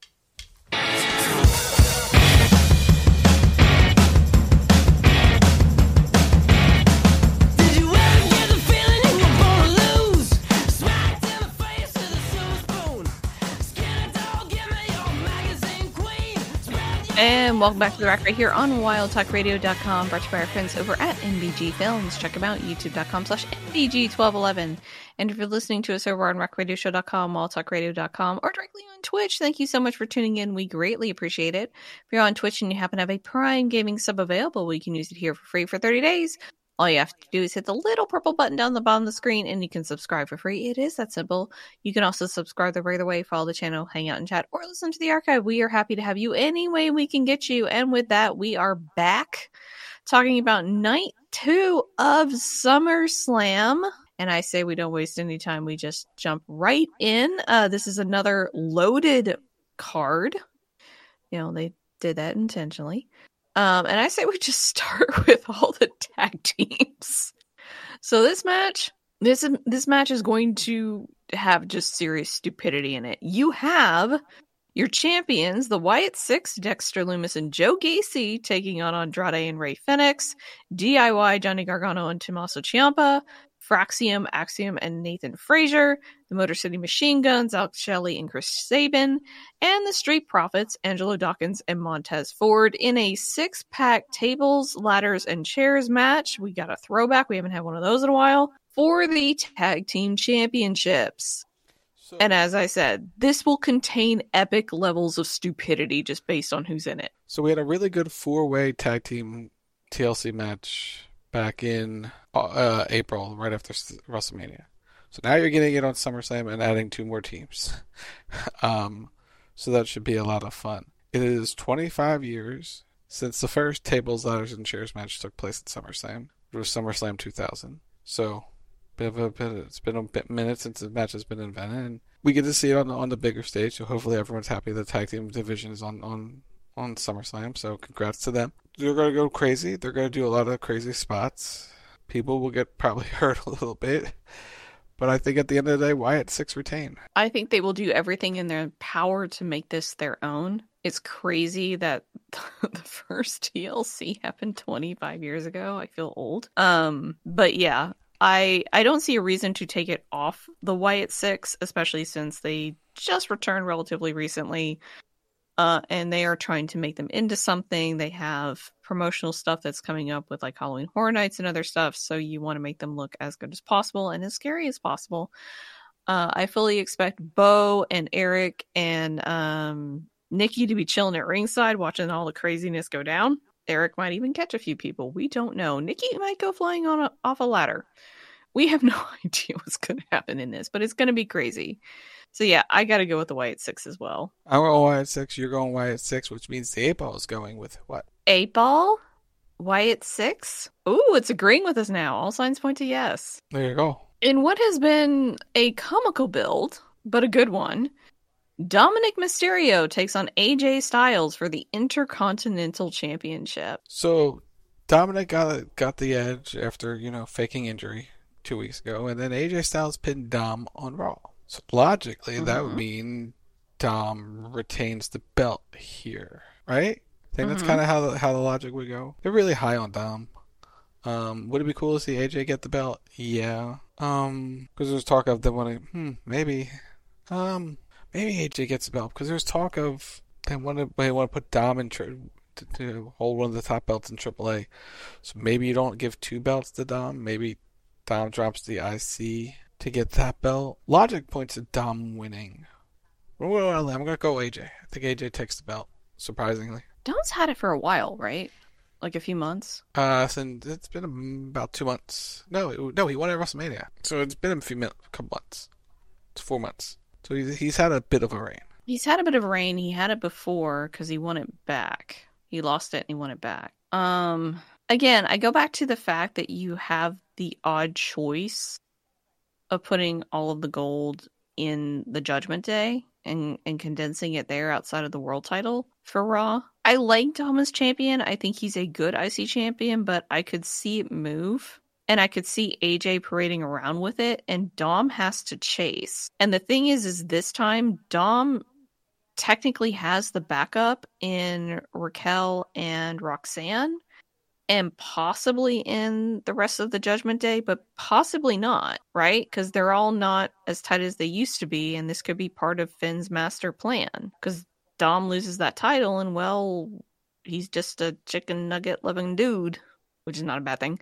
And welcome back to The Rack right here on wild talk radio dot com, brought to you by our friends over at M B G Films. Check them out, youtube dot com slash M B G twelve eleven. And if you're listening to us over on rack radio show dot com, wild talk radio dot com, or directly on Twitch, thank you so much for tuning in. We greatly appreciate it. If you're on Twitch and you happen to have a Prime Gaming sub available, we can use it here for free for thirty days. All you have to do is hit the little purple button down the bottom of the screen and you can subscribe for free. It is that simple. You can also subscribe the regular way, follow the channel, hang out and chat, or listen to the archive. We are happy to have you any way we can get you. And with that, we are back talking about night two of SummerSlam. And I say we don't waste any time. We just jump right in. Uh, this is another loaded card. You know, they did that intentionally. Um, and I say we just start with all the tag teams. So this match, this this match is going to have just serious stupidity in it. You have your champions, the Wyatt Six, Dexter Lumis and Joe Gacy, taking on Andrade and Rey Fenix, D I Y, Johnny Gargano and Tommaso Ciampa, Fraxium, Axiom, and Nathan Frazier, the Motor City Machine Guns, Alex Shelley and Chris Sabin, and the Street Profits, Angelo Dawkins and Montez Ford, in a six-pack tables, ladders, and chairs match. We got a throwback. We haven't had one of those in a while. For the Tag Team Championships. So, and as I said, this will contain epic levels of stupidity just based on who's in it. So we had a really good four-way tag team T L C match back in uh, April, right after WrestleMania. So now you're getting it on SummerSlam and adding two more teams. um, so that should be a lot of fun. It is twenty-five years since the first tables, ladders, and chairs match took place at SummerSlam. It was SummerSlam two thousand. So bit of a bit, it's been a bit minute since the match has been invented, and we get to see it on on the bigger stage. So hopefully everyone's happy the tag team division is on on on SummerSlam, so congrats to them. They're going to go crazy. They're going to do a lot of crazy spots. People will get probably hurt a little bit. But I think at the end of the day, Wyatt Six retain. I think they will do everything in their power to make this their own. It's crazy that the first T L C happened twenty-five years ago. I feel old. Um, but yeah, I I don't see a reason to take it off the Wyatt Six, especially since they just returned relatively recently. Uh, and they are trying to make them into something. They have promotional stuff that's coming up with like Halloween Horror Nights and other stuff. So you want to make them look as good as possible and as scary as possible. Uh, I fully expect Bo and Eric and um, Nikki to be chilling at ringside watching all the craziness go down. Eric might even catch a few people. We don't know. Nikki might go flying on a, off a ladder. We have no idea what's going to happen in this, but it's going to be crazy. So yeah, I got to go with the Wyatt Six as well. I'm going Wyatt Six. You're going Wyatt Six, which means the eight ball is going with what? Eight ball, Wyatt Six. Ooh, it's agreeing with us now. All signs point to yes. There you go. In what has been a comical build, but a good one, Dominic Mysterio takes on A J Styles for the Intercontinental Championship. So Dominic got got the edge after you know faking injury two weeks ago, and then A J Styles pinned Dom on Raw. So logically, mm-hmm. that would mean Dom retains the belt here, right? I think mm-hmm. that's kind of how the, how the logic would go. They're really high on Dom. Um, would it be cool to see A J get the belt? Yeah. Um, because there's talk of them wanting, hmm, maybe, um, maybe A J gets the belt because there's talk of they want to they want to put Dom in tri- to, to hold one of the top belts in triple A. So maybe you don't give two belts to Dom. Maybe Dom drops the I C to get that belt. Logic points to Dom winning. Well, I'm gonna go A J. I think A J takes the belt. Surprisingly, Dom's had it for a while, right? Like a few months. Uh, since it's been about two months. No, it, no, he won at WrestleMania, so it's been a few minutes, a couple months. It's four months. So he's he's had a bit of a reign. He's had a bit of a reign. He had it before because he won it back. He lost it and he won it back. Um, again, I go back to the fact that you have the odd choice of putting all of the gold in the Judgment Day and, and condensing it there outside of the world title for Raw. I like Dom as champion. I think he's a good I C champion, but I could see it move. And I could see A J parading around with it, and Dom has to chase. And the thing is, is this time, Dom technically has the backup in Raquel and Roxanne, and possibly in the rest of the Judgment Day, but possibly not, right? Because they're all not as tight as they used to be, and this could be part of Finn's master plan. Because Dom loses that title, and well, he's just a chicken nugget loving dude, which is not a bad thing.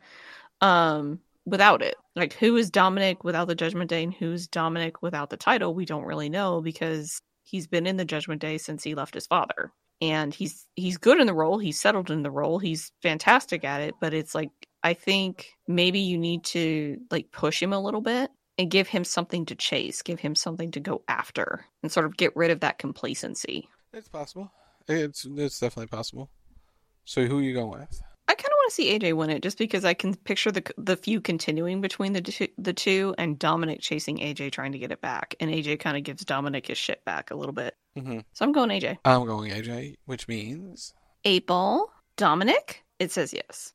Um, without it, like, who is Dominic without the Judgment Day, and who's Dominic without the title? We don't really know because he's been in the Judgment Day since he left his father. And he's he's good in the role. He's settled in the role. He's fantastic at it. But it's like, I think maybe you need to like push him a little bit and give him something to chase, give him something to go after, and sort of get rid of that complacency. It's possible. It's it's definitely possible. So who are you going with? I kind of want to see A J win it, just because I can picture the the feud continuing between the two, the two, and Dominic chasing A J trying to get it back, and A J kind of gives Dominic his shit back a little bit. Mm-hmm. So I'm going A J. I'm going A J, which means eight ball Dominic. It says yes.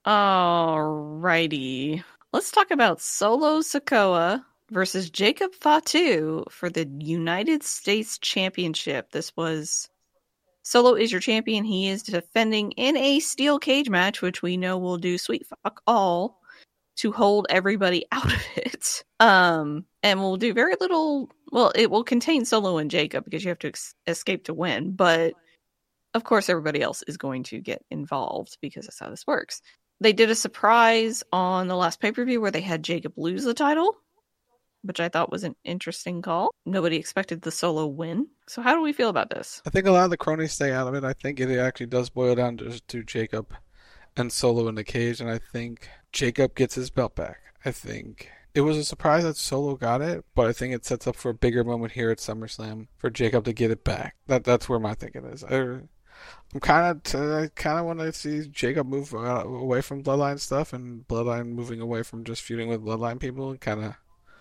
Alrighty, let's talk about Solo Sikoa versus Jacob Fatu for the United States Championship. This was. Solo is your champion. He is defending in a steel cage match, which we know will do sweet fuck all to hold everybody out of it. Um, and will do very little. Well, it will contain Solo and Jacob because you have to ex- escape to win. But of course, everybody else is going to get involved because that's how this works. They did a surprise on the last pay-per-view where they had Jacob lose the title, which I thought was an interesting call. Nobody expected the Solo win. So how do we feel about this? I think a lot of the cronies stay out of it. I think it actually does boil down to, to Jacob and Solo in the cage, and I think Jacob gets his belt back. I think it was a surprise that Solo got it, but I think it sets up for a bigger moment here at SummerSlam for Jacob to get it back. That That's where my thinking is. I, I'm kind of, I kind of want to see Jacob move away from Bloodline stuff, and Bloodline moving away from just feuding with Bloodline people, and kind of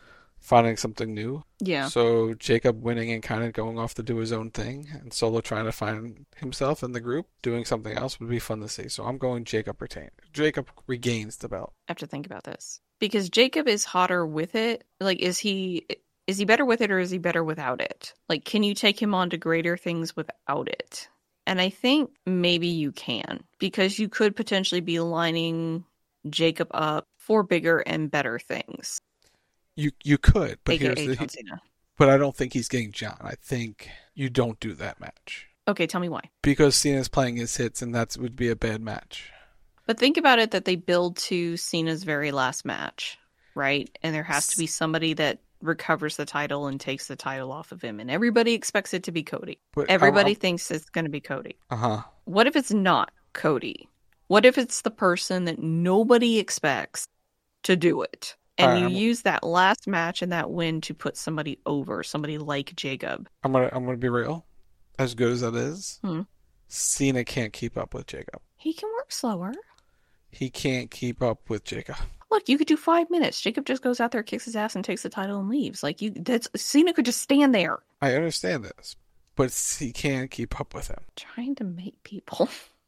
finding something new. Yeah. So Jacob winning and kind of going off to do his own thing, and Solo trying to find himself in the group, doing something else would be fun to see. So I'm going Jacob retain. Jacob regains the belt. I have to think about this because Jacob is hotter with it. Like, is he is he better with it or is he better without it? Like, can you take him on to greater things without it? And I think maybe you can, because you could potentially be lining Jacob up for bigger and better things. You you could, but A K A here's the, John Cena. But I don't think he's getting John. I think you don't do that match. Okay, tell me why. Because Cena's playing his hits, and that would be a bad match. But think about it that they build to Cena's very last match, right? And there has to be somebody that recovers the title and takes the title off of him. And everybody expects it to be Cody. But everybody I'll, I'll... thinks it's going to be Cody. Uh-huh. What if it's not Cody? What if it's the person that nobody expects to do it? And right, you I'm... use that last match and that win to put somebody over, somebody like Jacob. I'm gonna I'm gonna be real. As good as that is, hmm. Cena can't keep up with Jacob. He can work slower. He can't keep up with Jacob. Look, you could do five minutes. Jacob just goes out there, kicks his ass, and takes the title and leaves. Like you, that's Cena could just stand there. I understand this, but he can't keep up with him. Trying to make people.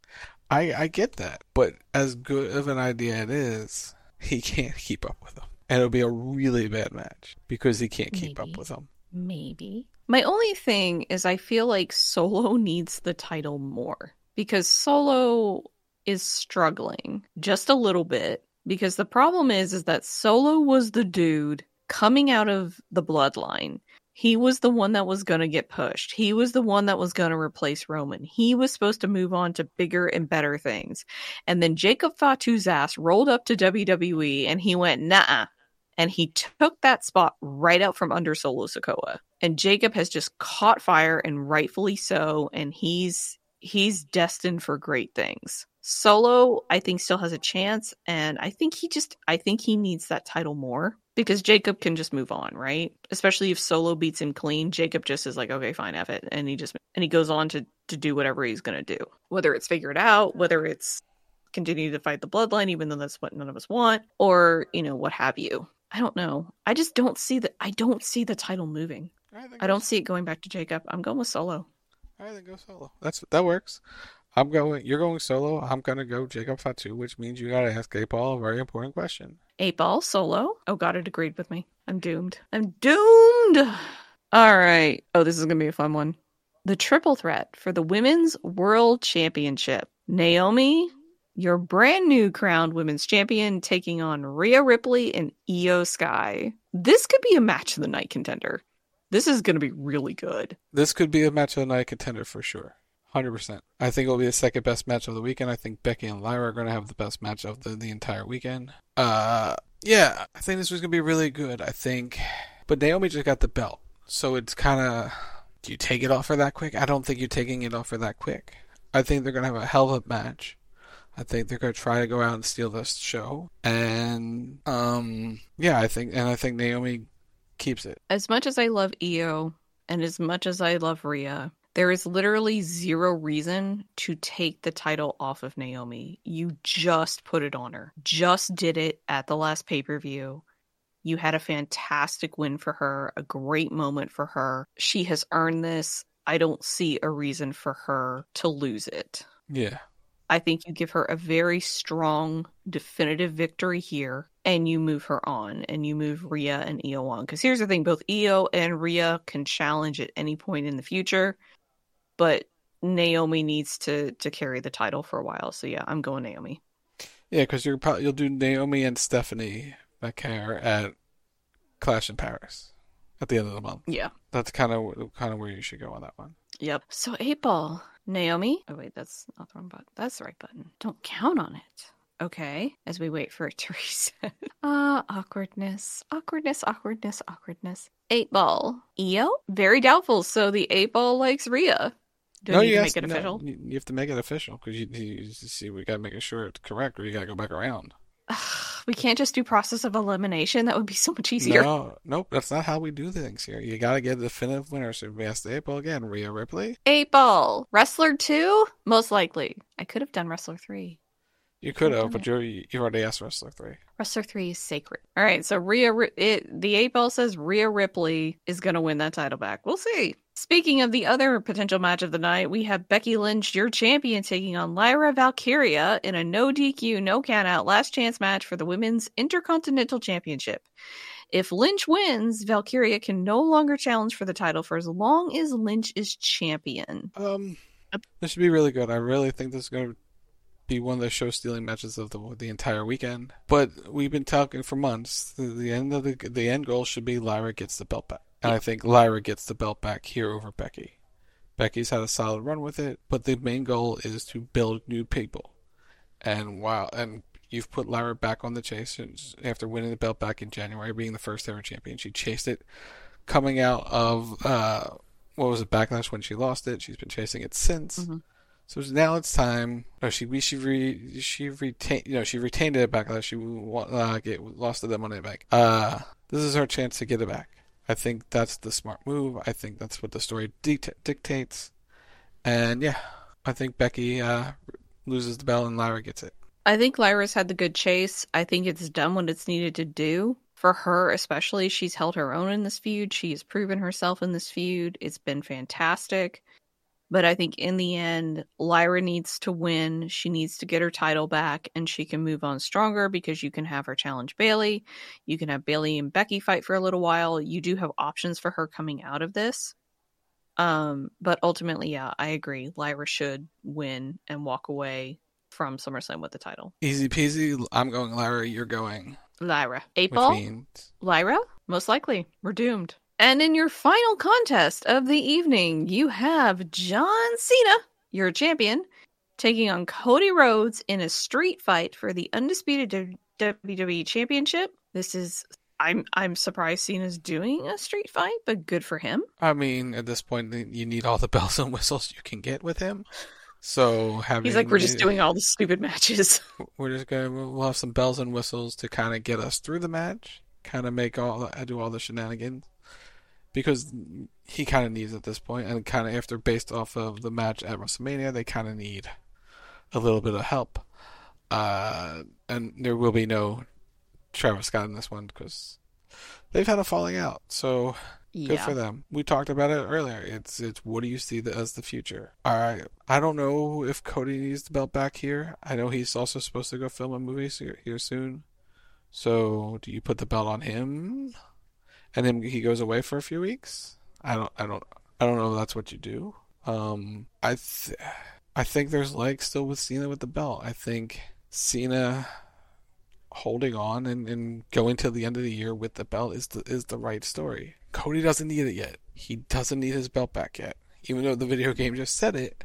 I I get that, but as good of an idea it is, he can't keep up with him. And it'll be a really bad match because he can't keep Maybe. up with him. Maybe. My only thing is I feel like Solo needs the title more because Solo is struggling just a little bit because the problem is, is that Solo was the dude coming out of the bloodline. He was the one that was going to get pushed. He was the one that was going to replace Roman. He was supposed to move on to bigger and better things. And then Jacob Fatu's ass rolled up to W W E and he went, nah. And he took that spot right out from under Solo Sikoa. And Jacob has just caught fire, and rightfully so. And he's he's destined for great things. Solo, I think, still has a chance. And I think he just, I think he needs that title more. Because Jacob can just move on, right? Especially if Solo beats him clean, Jacob just is like, okay, fine, F it. And he just, and he goes on to, to do whatever he's going to do. Whether it's figure it out, whether it's continue to fight the bloodline, even though that's what none of us want, or, you know, what have you. I don't know. I just don't see the, I don't see the title moving. I, I don't see it going back to Jacob. I'm going with Solo. All right, then go Solo. That's, that works. I'm going, you're going Solo. I'm going to go Jacob Fatu, which means you got to ask eight Ball a very important question. eight Ball, Solo. Oh, God, it agreed with me. I'm doomed. I'm doomed. All right. Oh, this is going to be a fun one. The triple threat for the Women's World Championship. Naomi, your brand new crowned women's champion, taking on Rhea Ripley and Io Sky. This could be a match of the night contender. This is going to be really good. This could be a match of the night contender for sure. one hundred percent. I think it'll be the second best match of the weekend. I think Becky and Lyra are going to have the best match of the, the entire weekend. Uh, yeah, I think this was going to be really good. I think, but Naomi just got the belt. So it's kind of, do you take it off her that quick? I don't think you're taking it off her that quick. I think they're going to have a hell of a match. I think they're going to try to go out and steal this show. And, um, yeah, I think, and I think Naomi keeps it. As much as I love Io, and as much as I love Rhea, there is literally zero reason to take the title off of Naomi. You just put it on her. Just did it at the last pay-per-view. You had a fantastic win for her, a great moment for her. She has earned this. I don't see a reason for her to lose it. Yeah. I think you give her a very strong, definitive victory here, and you move her on, and you move Rhea and Io on. Because here's the thing, both Io and Rhea can challenge at any point in the future, but Naomi needs to, to carry the title for a while. So yeah, I'm going Naomi. Yeah, because you're probably you'll do Naomi and Stephanie McCare at Clash in Paris at the end of the month. Yeah, that's kind of kind of where you should go on that one. Yep. So eight Ball, Naomi. Oh wait, that's not the wrong button. That's the right button. Don't count on it. Okay, as we wait for it to reset. Ah, uh, awkwardness, awkwardness, awkwardness, awkwardness. Eight Ball, Io. Very doubtful. So the eight Ball likes Rhea. Do no, you you make have, it official? No, you have to make it official because you, you, you see we got to make sure it's correct, or you got to go back around. We can't just do process of elimination. That would be so much easier. No, nope, that's not how we do things here. You got to get a definitive winner. So we asked the eight Ball again, Rhea Ripley. Eight Ball, Wrestler two, most likely. I could have done Wrestler three. You could have, but you you already asked Wrestler three. Wrestler three is sacred. All right, so Rhea, it, the eight ball says Rhea Ripley is going to win that title back. We'll see. Speaking of the other potential match of the night, we have Becky Lynch, your champion, taking on Lyra Valkyria in a no D Q, no count out last chance match for the Women's Intercontinental Championship. If Lynch wins, Valkyria can no longer challenge for the title for as long as Lynch is champion. Um, this should be really good. I really think this is going to be one of the show-stealing matches of the the entire weekend. But we've been talking for months. The, the end of the the end goal should be Lyra gets the belt back, and I think Lyra gets the belt back here over Becky. Becky's had a solid run with it, but the main goal is to build new people. And wow, and you've put Lyra back on the chase after winning the belt back in January, being the first ever champion. She chased it coming out of uh, what was it, Backlash when she lost it. She's been chasing it since. Mm-hmm. So now it's time. No, she she re, she retained. You know, she retained it at Backlash. She uh, get, lost it at Money back. Uh, this is her chance to get it back. I think that's the smart move. I think that's what the story dict- dictates. And yeah, I think Becky uh, loses the belt and Lyra gets it. I think Lyra's had the good chase. I think it's done what it's needed to do. For her especially, she's held her own in this feud. She has proven herself in this feud. It's been fantastic. But I think in the end, Lyra needs to win. She needs to get her title back, and she can move on stronger because you can have her challenge Bayley. You can have Bayley and Becky fight for a little while. You do have options for her coming out of this. Um, but ultimately, yeah, I agree. Lyra should win and walk away from SummerSlam with the title. Easy peasy. I'm going Lyra. You're going Lyra. Eight ball? Means... Lyra? Most likely. We're doomed. And in your final contest of the evening, you have John Cena, your champion, taking on Cody Rhodes in a street fight for the undisputed W W E Championship. This is, I'm I'm surprised Cena's doing a street fight, but good for him. I mean, at this point, you need all the bells and whistles you can get with him. So having, he's like, we're just doing all the stupid matches. We're just gonna we'll have some bells and whistles to kind of get us through the match, kind of make all do all the shenanigans. Because he kind of needs at this point, and kind of after based off of the match at WrestleMania, they kind of need a little bit of help. Uh, and there will be no Travis Scott in this one because they've had a falling out. So good yeah. for them. We talked about it earlier. It's it's what do you see as the future? All right, I don't know if Cody needs the belt back here. I know he's also supposed to go film a movie here soon. So do you put the belt on him? And then he goes away for a few weeks. I don't, I don't, I don't know if that's what you do. Um, I, th- I think there's legs still with Cena with the belt. I think Cena holding on and, and going till the end of the year with the belt is the is the right story. Cody doesn't need it yet. He doesn't need his belt back yet. Even though the video game just said it,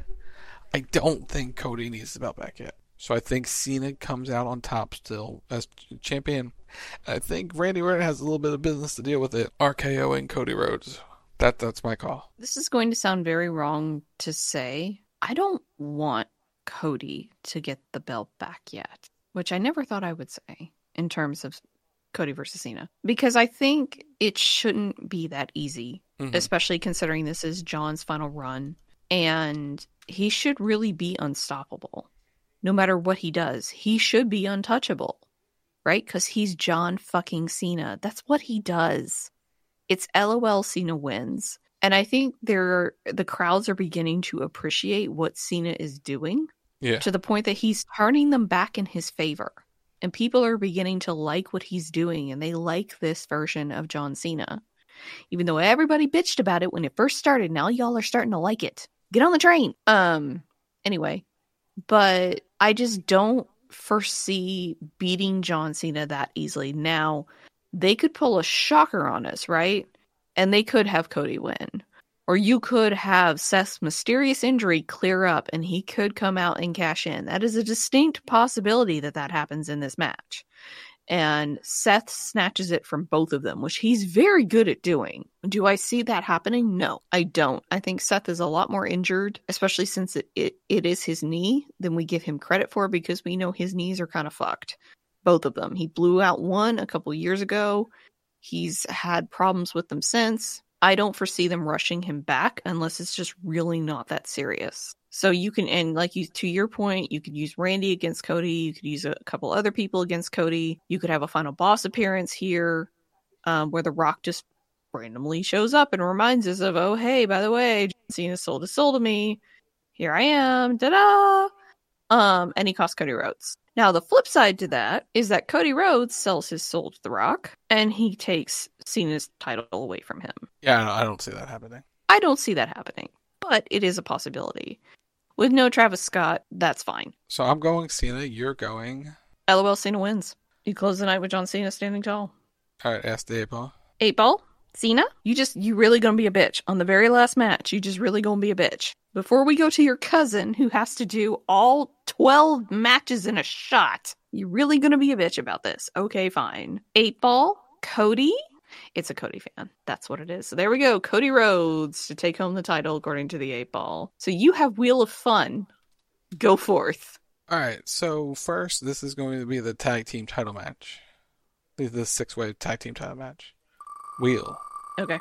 I don't think Cody needs the belt back yet. So I think Cena comes out on top still as champion. I think Randy Orton has a little bit of business to deal with it. R K O and Cody Rhodes. That that's my call. This is going to sound very wrong to say. I don't want Cody to get the belt back yet, which I never thought I would say in terms of Cody versus Cena, because I think it shouldn't be that easy, mm-hmm. especially considering this is John's final run, and he should really be unstoppable. No matter what he does, he should be untouchable, right? Because he's John fucking Cena. That's what he does. It's LOL Cena wins. And I think there, the crowds are beginning to appreciate what Cena is doing yeah. to the point that he's turning them back in his favor. And people are beginning to like what he's doing, and they like this version of John Cena. Even though everybody bitched about it when it first started, now y'all are starting to like it. Get on the train. Um. Anyway. But I just don't foresee beating John Cena that easily. Now, they could pull a shocker on us, right? And they could have Cody win. Or you could have Seth's mysterious injury clear up and he could come out and cash in. That is a distinct possibility that that happens in this match. And Seth snatches it from both of them, which he's very good at doing. Do I see that happening? No, I don't. I think Seth is a lot more injured, especially since it, it, it is his knee, than we give him credit for, because we know his knees are kind of fucked. Both of them. He blew out one a couple years ago. He's had problems with them since. I don't foresee them rushing him back unless it's just really not that serious. So you can, and like you, to your point, you could use Randy against Cody. You could use a couple other people against Cody. You could have a final boss appearance here, um, where The Rock just randomly shows up and reminds us of, oh, hey, by the way, John Cena sold his soul to me. Here I am. Da-da! Um, and he costs Cody Rhodes. Now, the flip side to that is that Cody Rhodes sells his soul to The Rock, and he takes Cena's title away from him. Yeah, I don't see that happening. I don't see that happening, but it is a possibility. With no Travis Scott, that's fine. So I'm going Cena, you're going... LOL, Cena wins. You close the night with John Cena standing tall. All right, ask the eight ball. Eight ball? Cena? You just, you really gonna be a bitch. On the very last match, you just really gonna be a bitch. Before we go to your cousin, who has to do all twelve matches in a shot, you really gonna be a bitch about this. Okay, fine. Eight ball? Cody? It's a Cody fan. That's what it is. So there we go. Cody Rhodes to take home the title, according to the eight ball. So you have Wheel of Fun. Go forth. All right, so first, this is going to be the tag team title match. The six-way tag team title match. Wheel. Okay.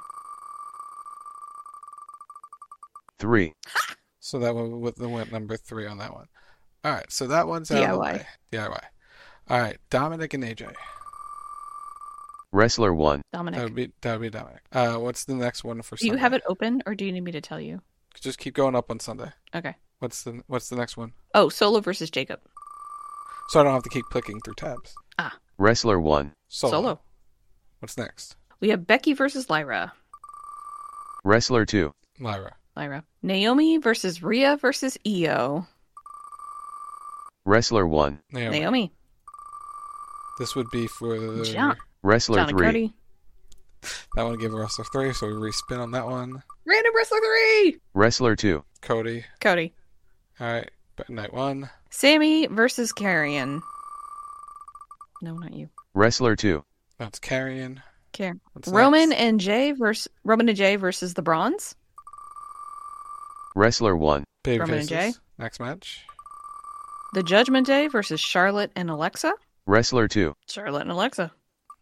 Three. So that one with the went number three on that one. All right, so that one's out D I Y. of the way. D I Y. All right, Dominic and A J. Wrestler one. Dominic. That would be that would be Dominic. Uh, what's the next one for Do Sunday? you have it open, or do you need me to tell you? Just keep going up on Sunday. Okay. What's the What's the next one? Oh, Solo versus Jacob. So I don't have to keep clicking through tabs. Ah. Wrestler one. Solo. Solo. What's next? We have Becky versus Lyra. Wrestler two. Lyra. Lyra. Naomi versus Rhea versus Io. Wrestler one. Naomi. Naomi. This would be for the... John. Wrestler John and three. Cody. That one gave Wrestler three, so we respin on that one. Random Wrestler three! Wrestler two. Cody. Cody. All right, but night one. Sammy versus Carrion. No, not you. Wrestler two. That's Carrion. Care. What's Roman next? and Jay versus Roman and Jay versus the Bronze. Wrestler one. Baby Roman and faces. Jay. Next match. The Judgment Day versus Charlotte and Alexa. Wrestler two. Charlotte and Alexa.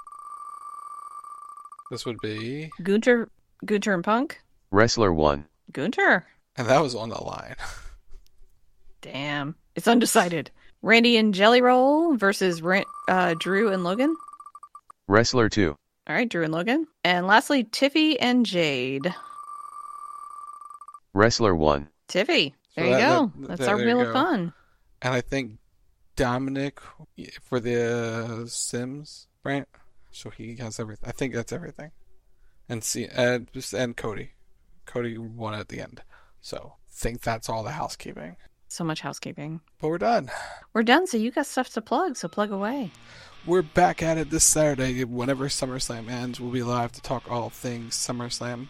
This would be... Gunter, Gunter and Punk. Wrestler one. Gunter. And that was on the line. Damn. It's undecided. Randy and Jelly Roll versus Ran- uh, Drew and Logan. Wrestler two. All right, Drew and Logan. And lastly, Tiffy and Jade. Wrestler one. Tiffy. There So you that- go. that- That's there- our there Wheel you of go. Fun. And I think Dominic for the uh, Sims brand. So he has everything. I think that's everything. And see, and, and Cody. Cody won at the end. So I think that's all the housekeeping. So much housekeeping. But we're done. We're done, so you got stuff to plug, so plug away. We're back at it this Saturday. Whenever SummerSlam ends, we'll be live to talk all things SummerSlam.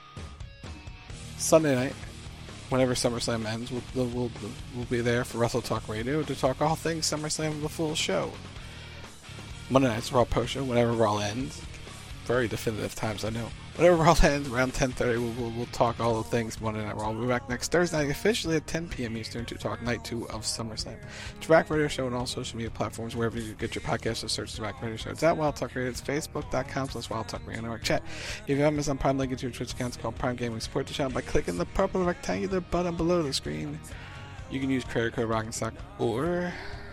Sunday night, whenever SummerSlam ends, we'll, we'll, we'll, we'll be there for Wrestle Talk Radio to talk all things SummerSlam, the full show. Monday night's Raw post show, whenever Raw ends. Very definitive times, I know. Whenever Raw ends, around ten thirty, we'll, we'll, we'll talk all the things Monday Night Raw. We'll be back next Thursday, officially at ten p.m. Eastern, to talk Night two of SummerSlam. It's Rack Radio Show on all social media platforms, wherever you get your podcasts, so search the Rack Radio Show. It's at Wild Talk Radio. It's facebook.com slash Wild Talk Radio Network chat. If you have Amazon Prime, link it to your Twitch account. It's called Prime Gaming. Support the channel by clicking the purple rectangular button below the screen. You can use credit code Rock'n'Sock or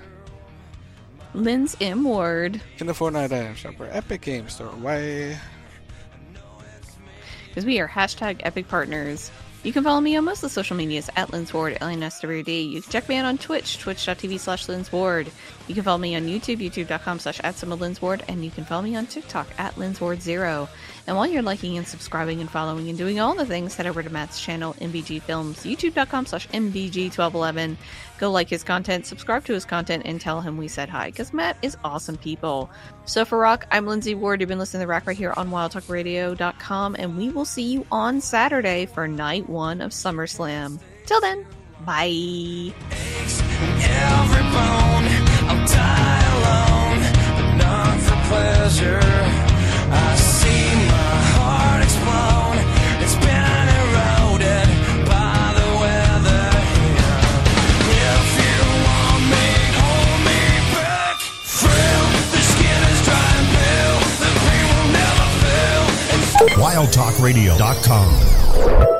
Lynn's M Ward. in the Fortnite item shop or Epic Games Store. Why? Because we are hashtag Epic Partners. You can follow me on most of the social medias at Lynn's Ward, L N S W D. You can check me out on Twitch, twitch.tv slash Lynn's Ward. You can follow me on YouTube, youtube.com slash at some of Lynn's Ward. And you can follow me on TikTok at Lynn's Ward Zero. And while you're liking and subscribing and following and doing all the things, head over to Matt's channel, M B G Films, youtube.com slash M B G twelve eleven. Go like his content, subscribe to his content, and tell him we said hi, because Matt is awesome people. So for Rock, I'm Lindsay Ward. You've been listening to The Rack right here on wild talk radio dot com, and we will see you on Saturday for night one of SummerSlam. Till then, bye. Every bone, I'll die alone, but not for pleasure. I see my heart explode. It's been eroded by the weather here. If you want me, hold me back. Frail, the skin is dry and pale. The pain will never fail. Wild wild talk radio dot com.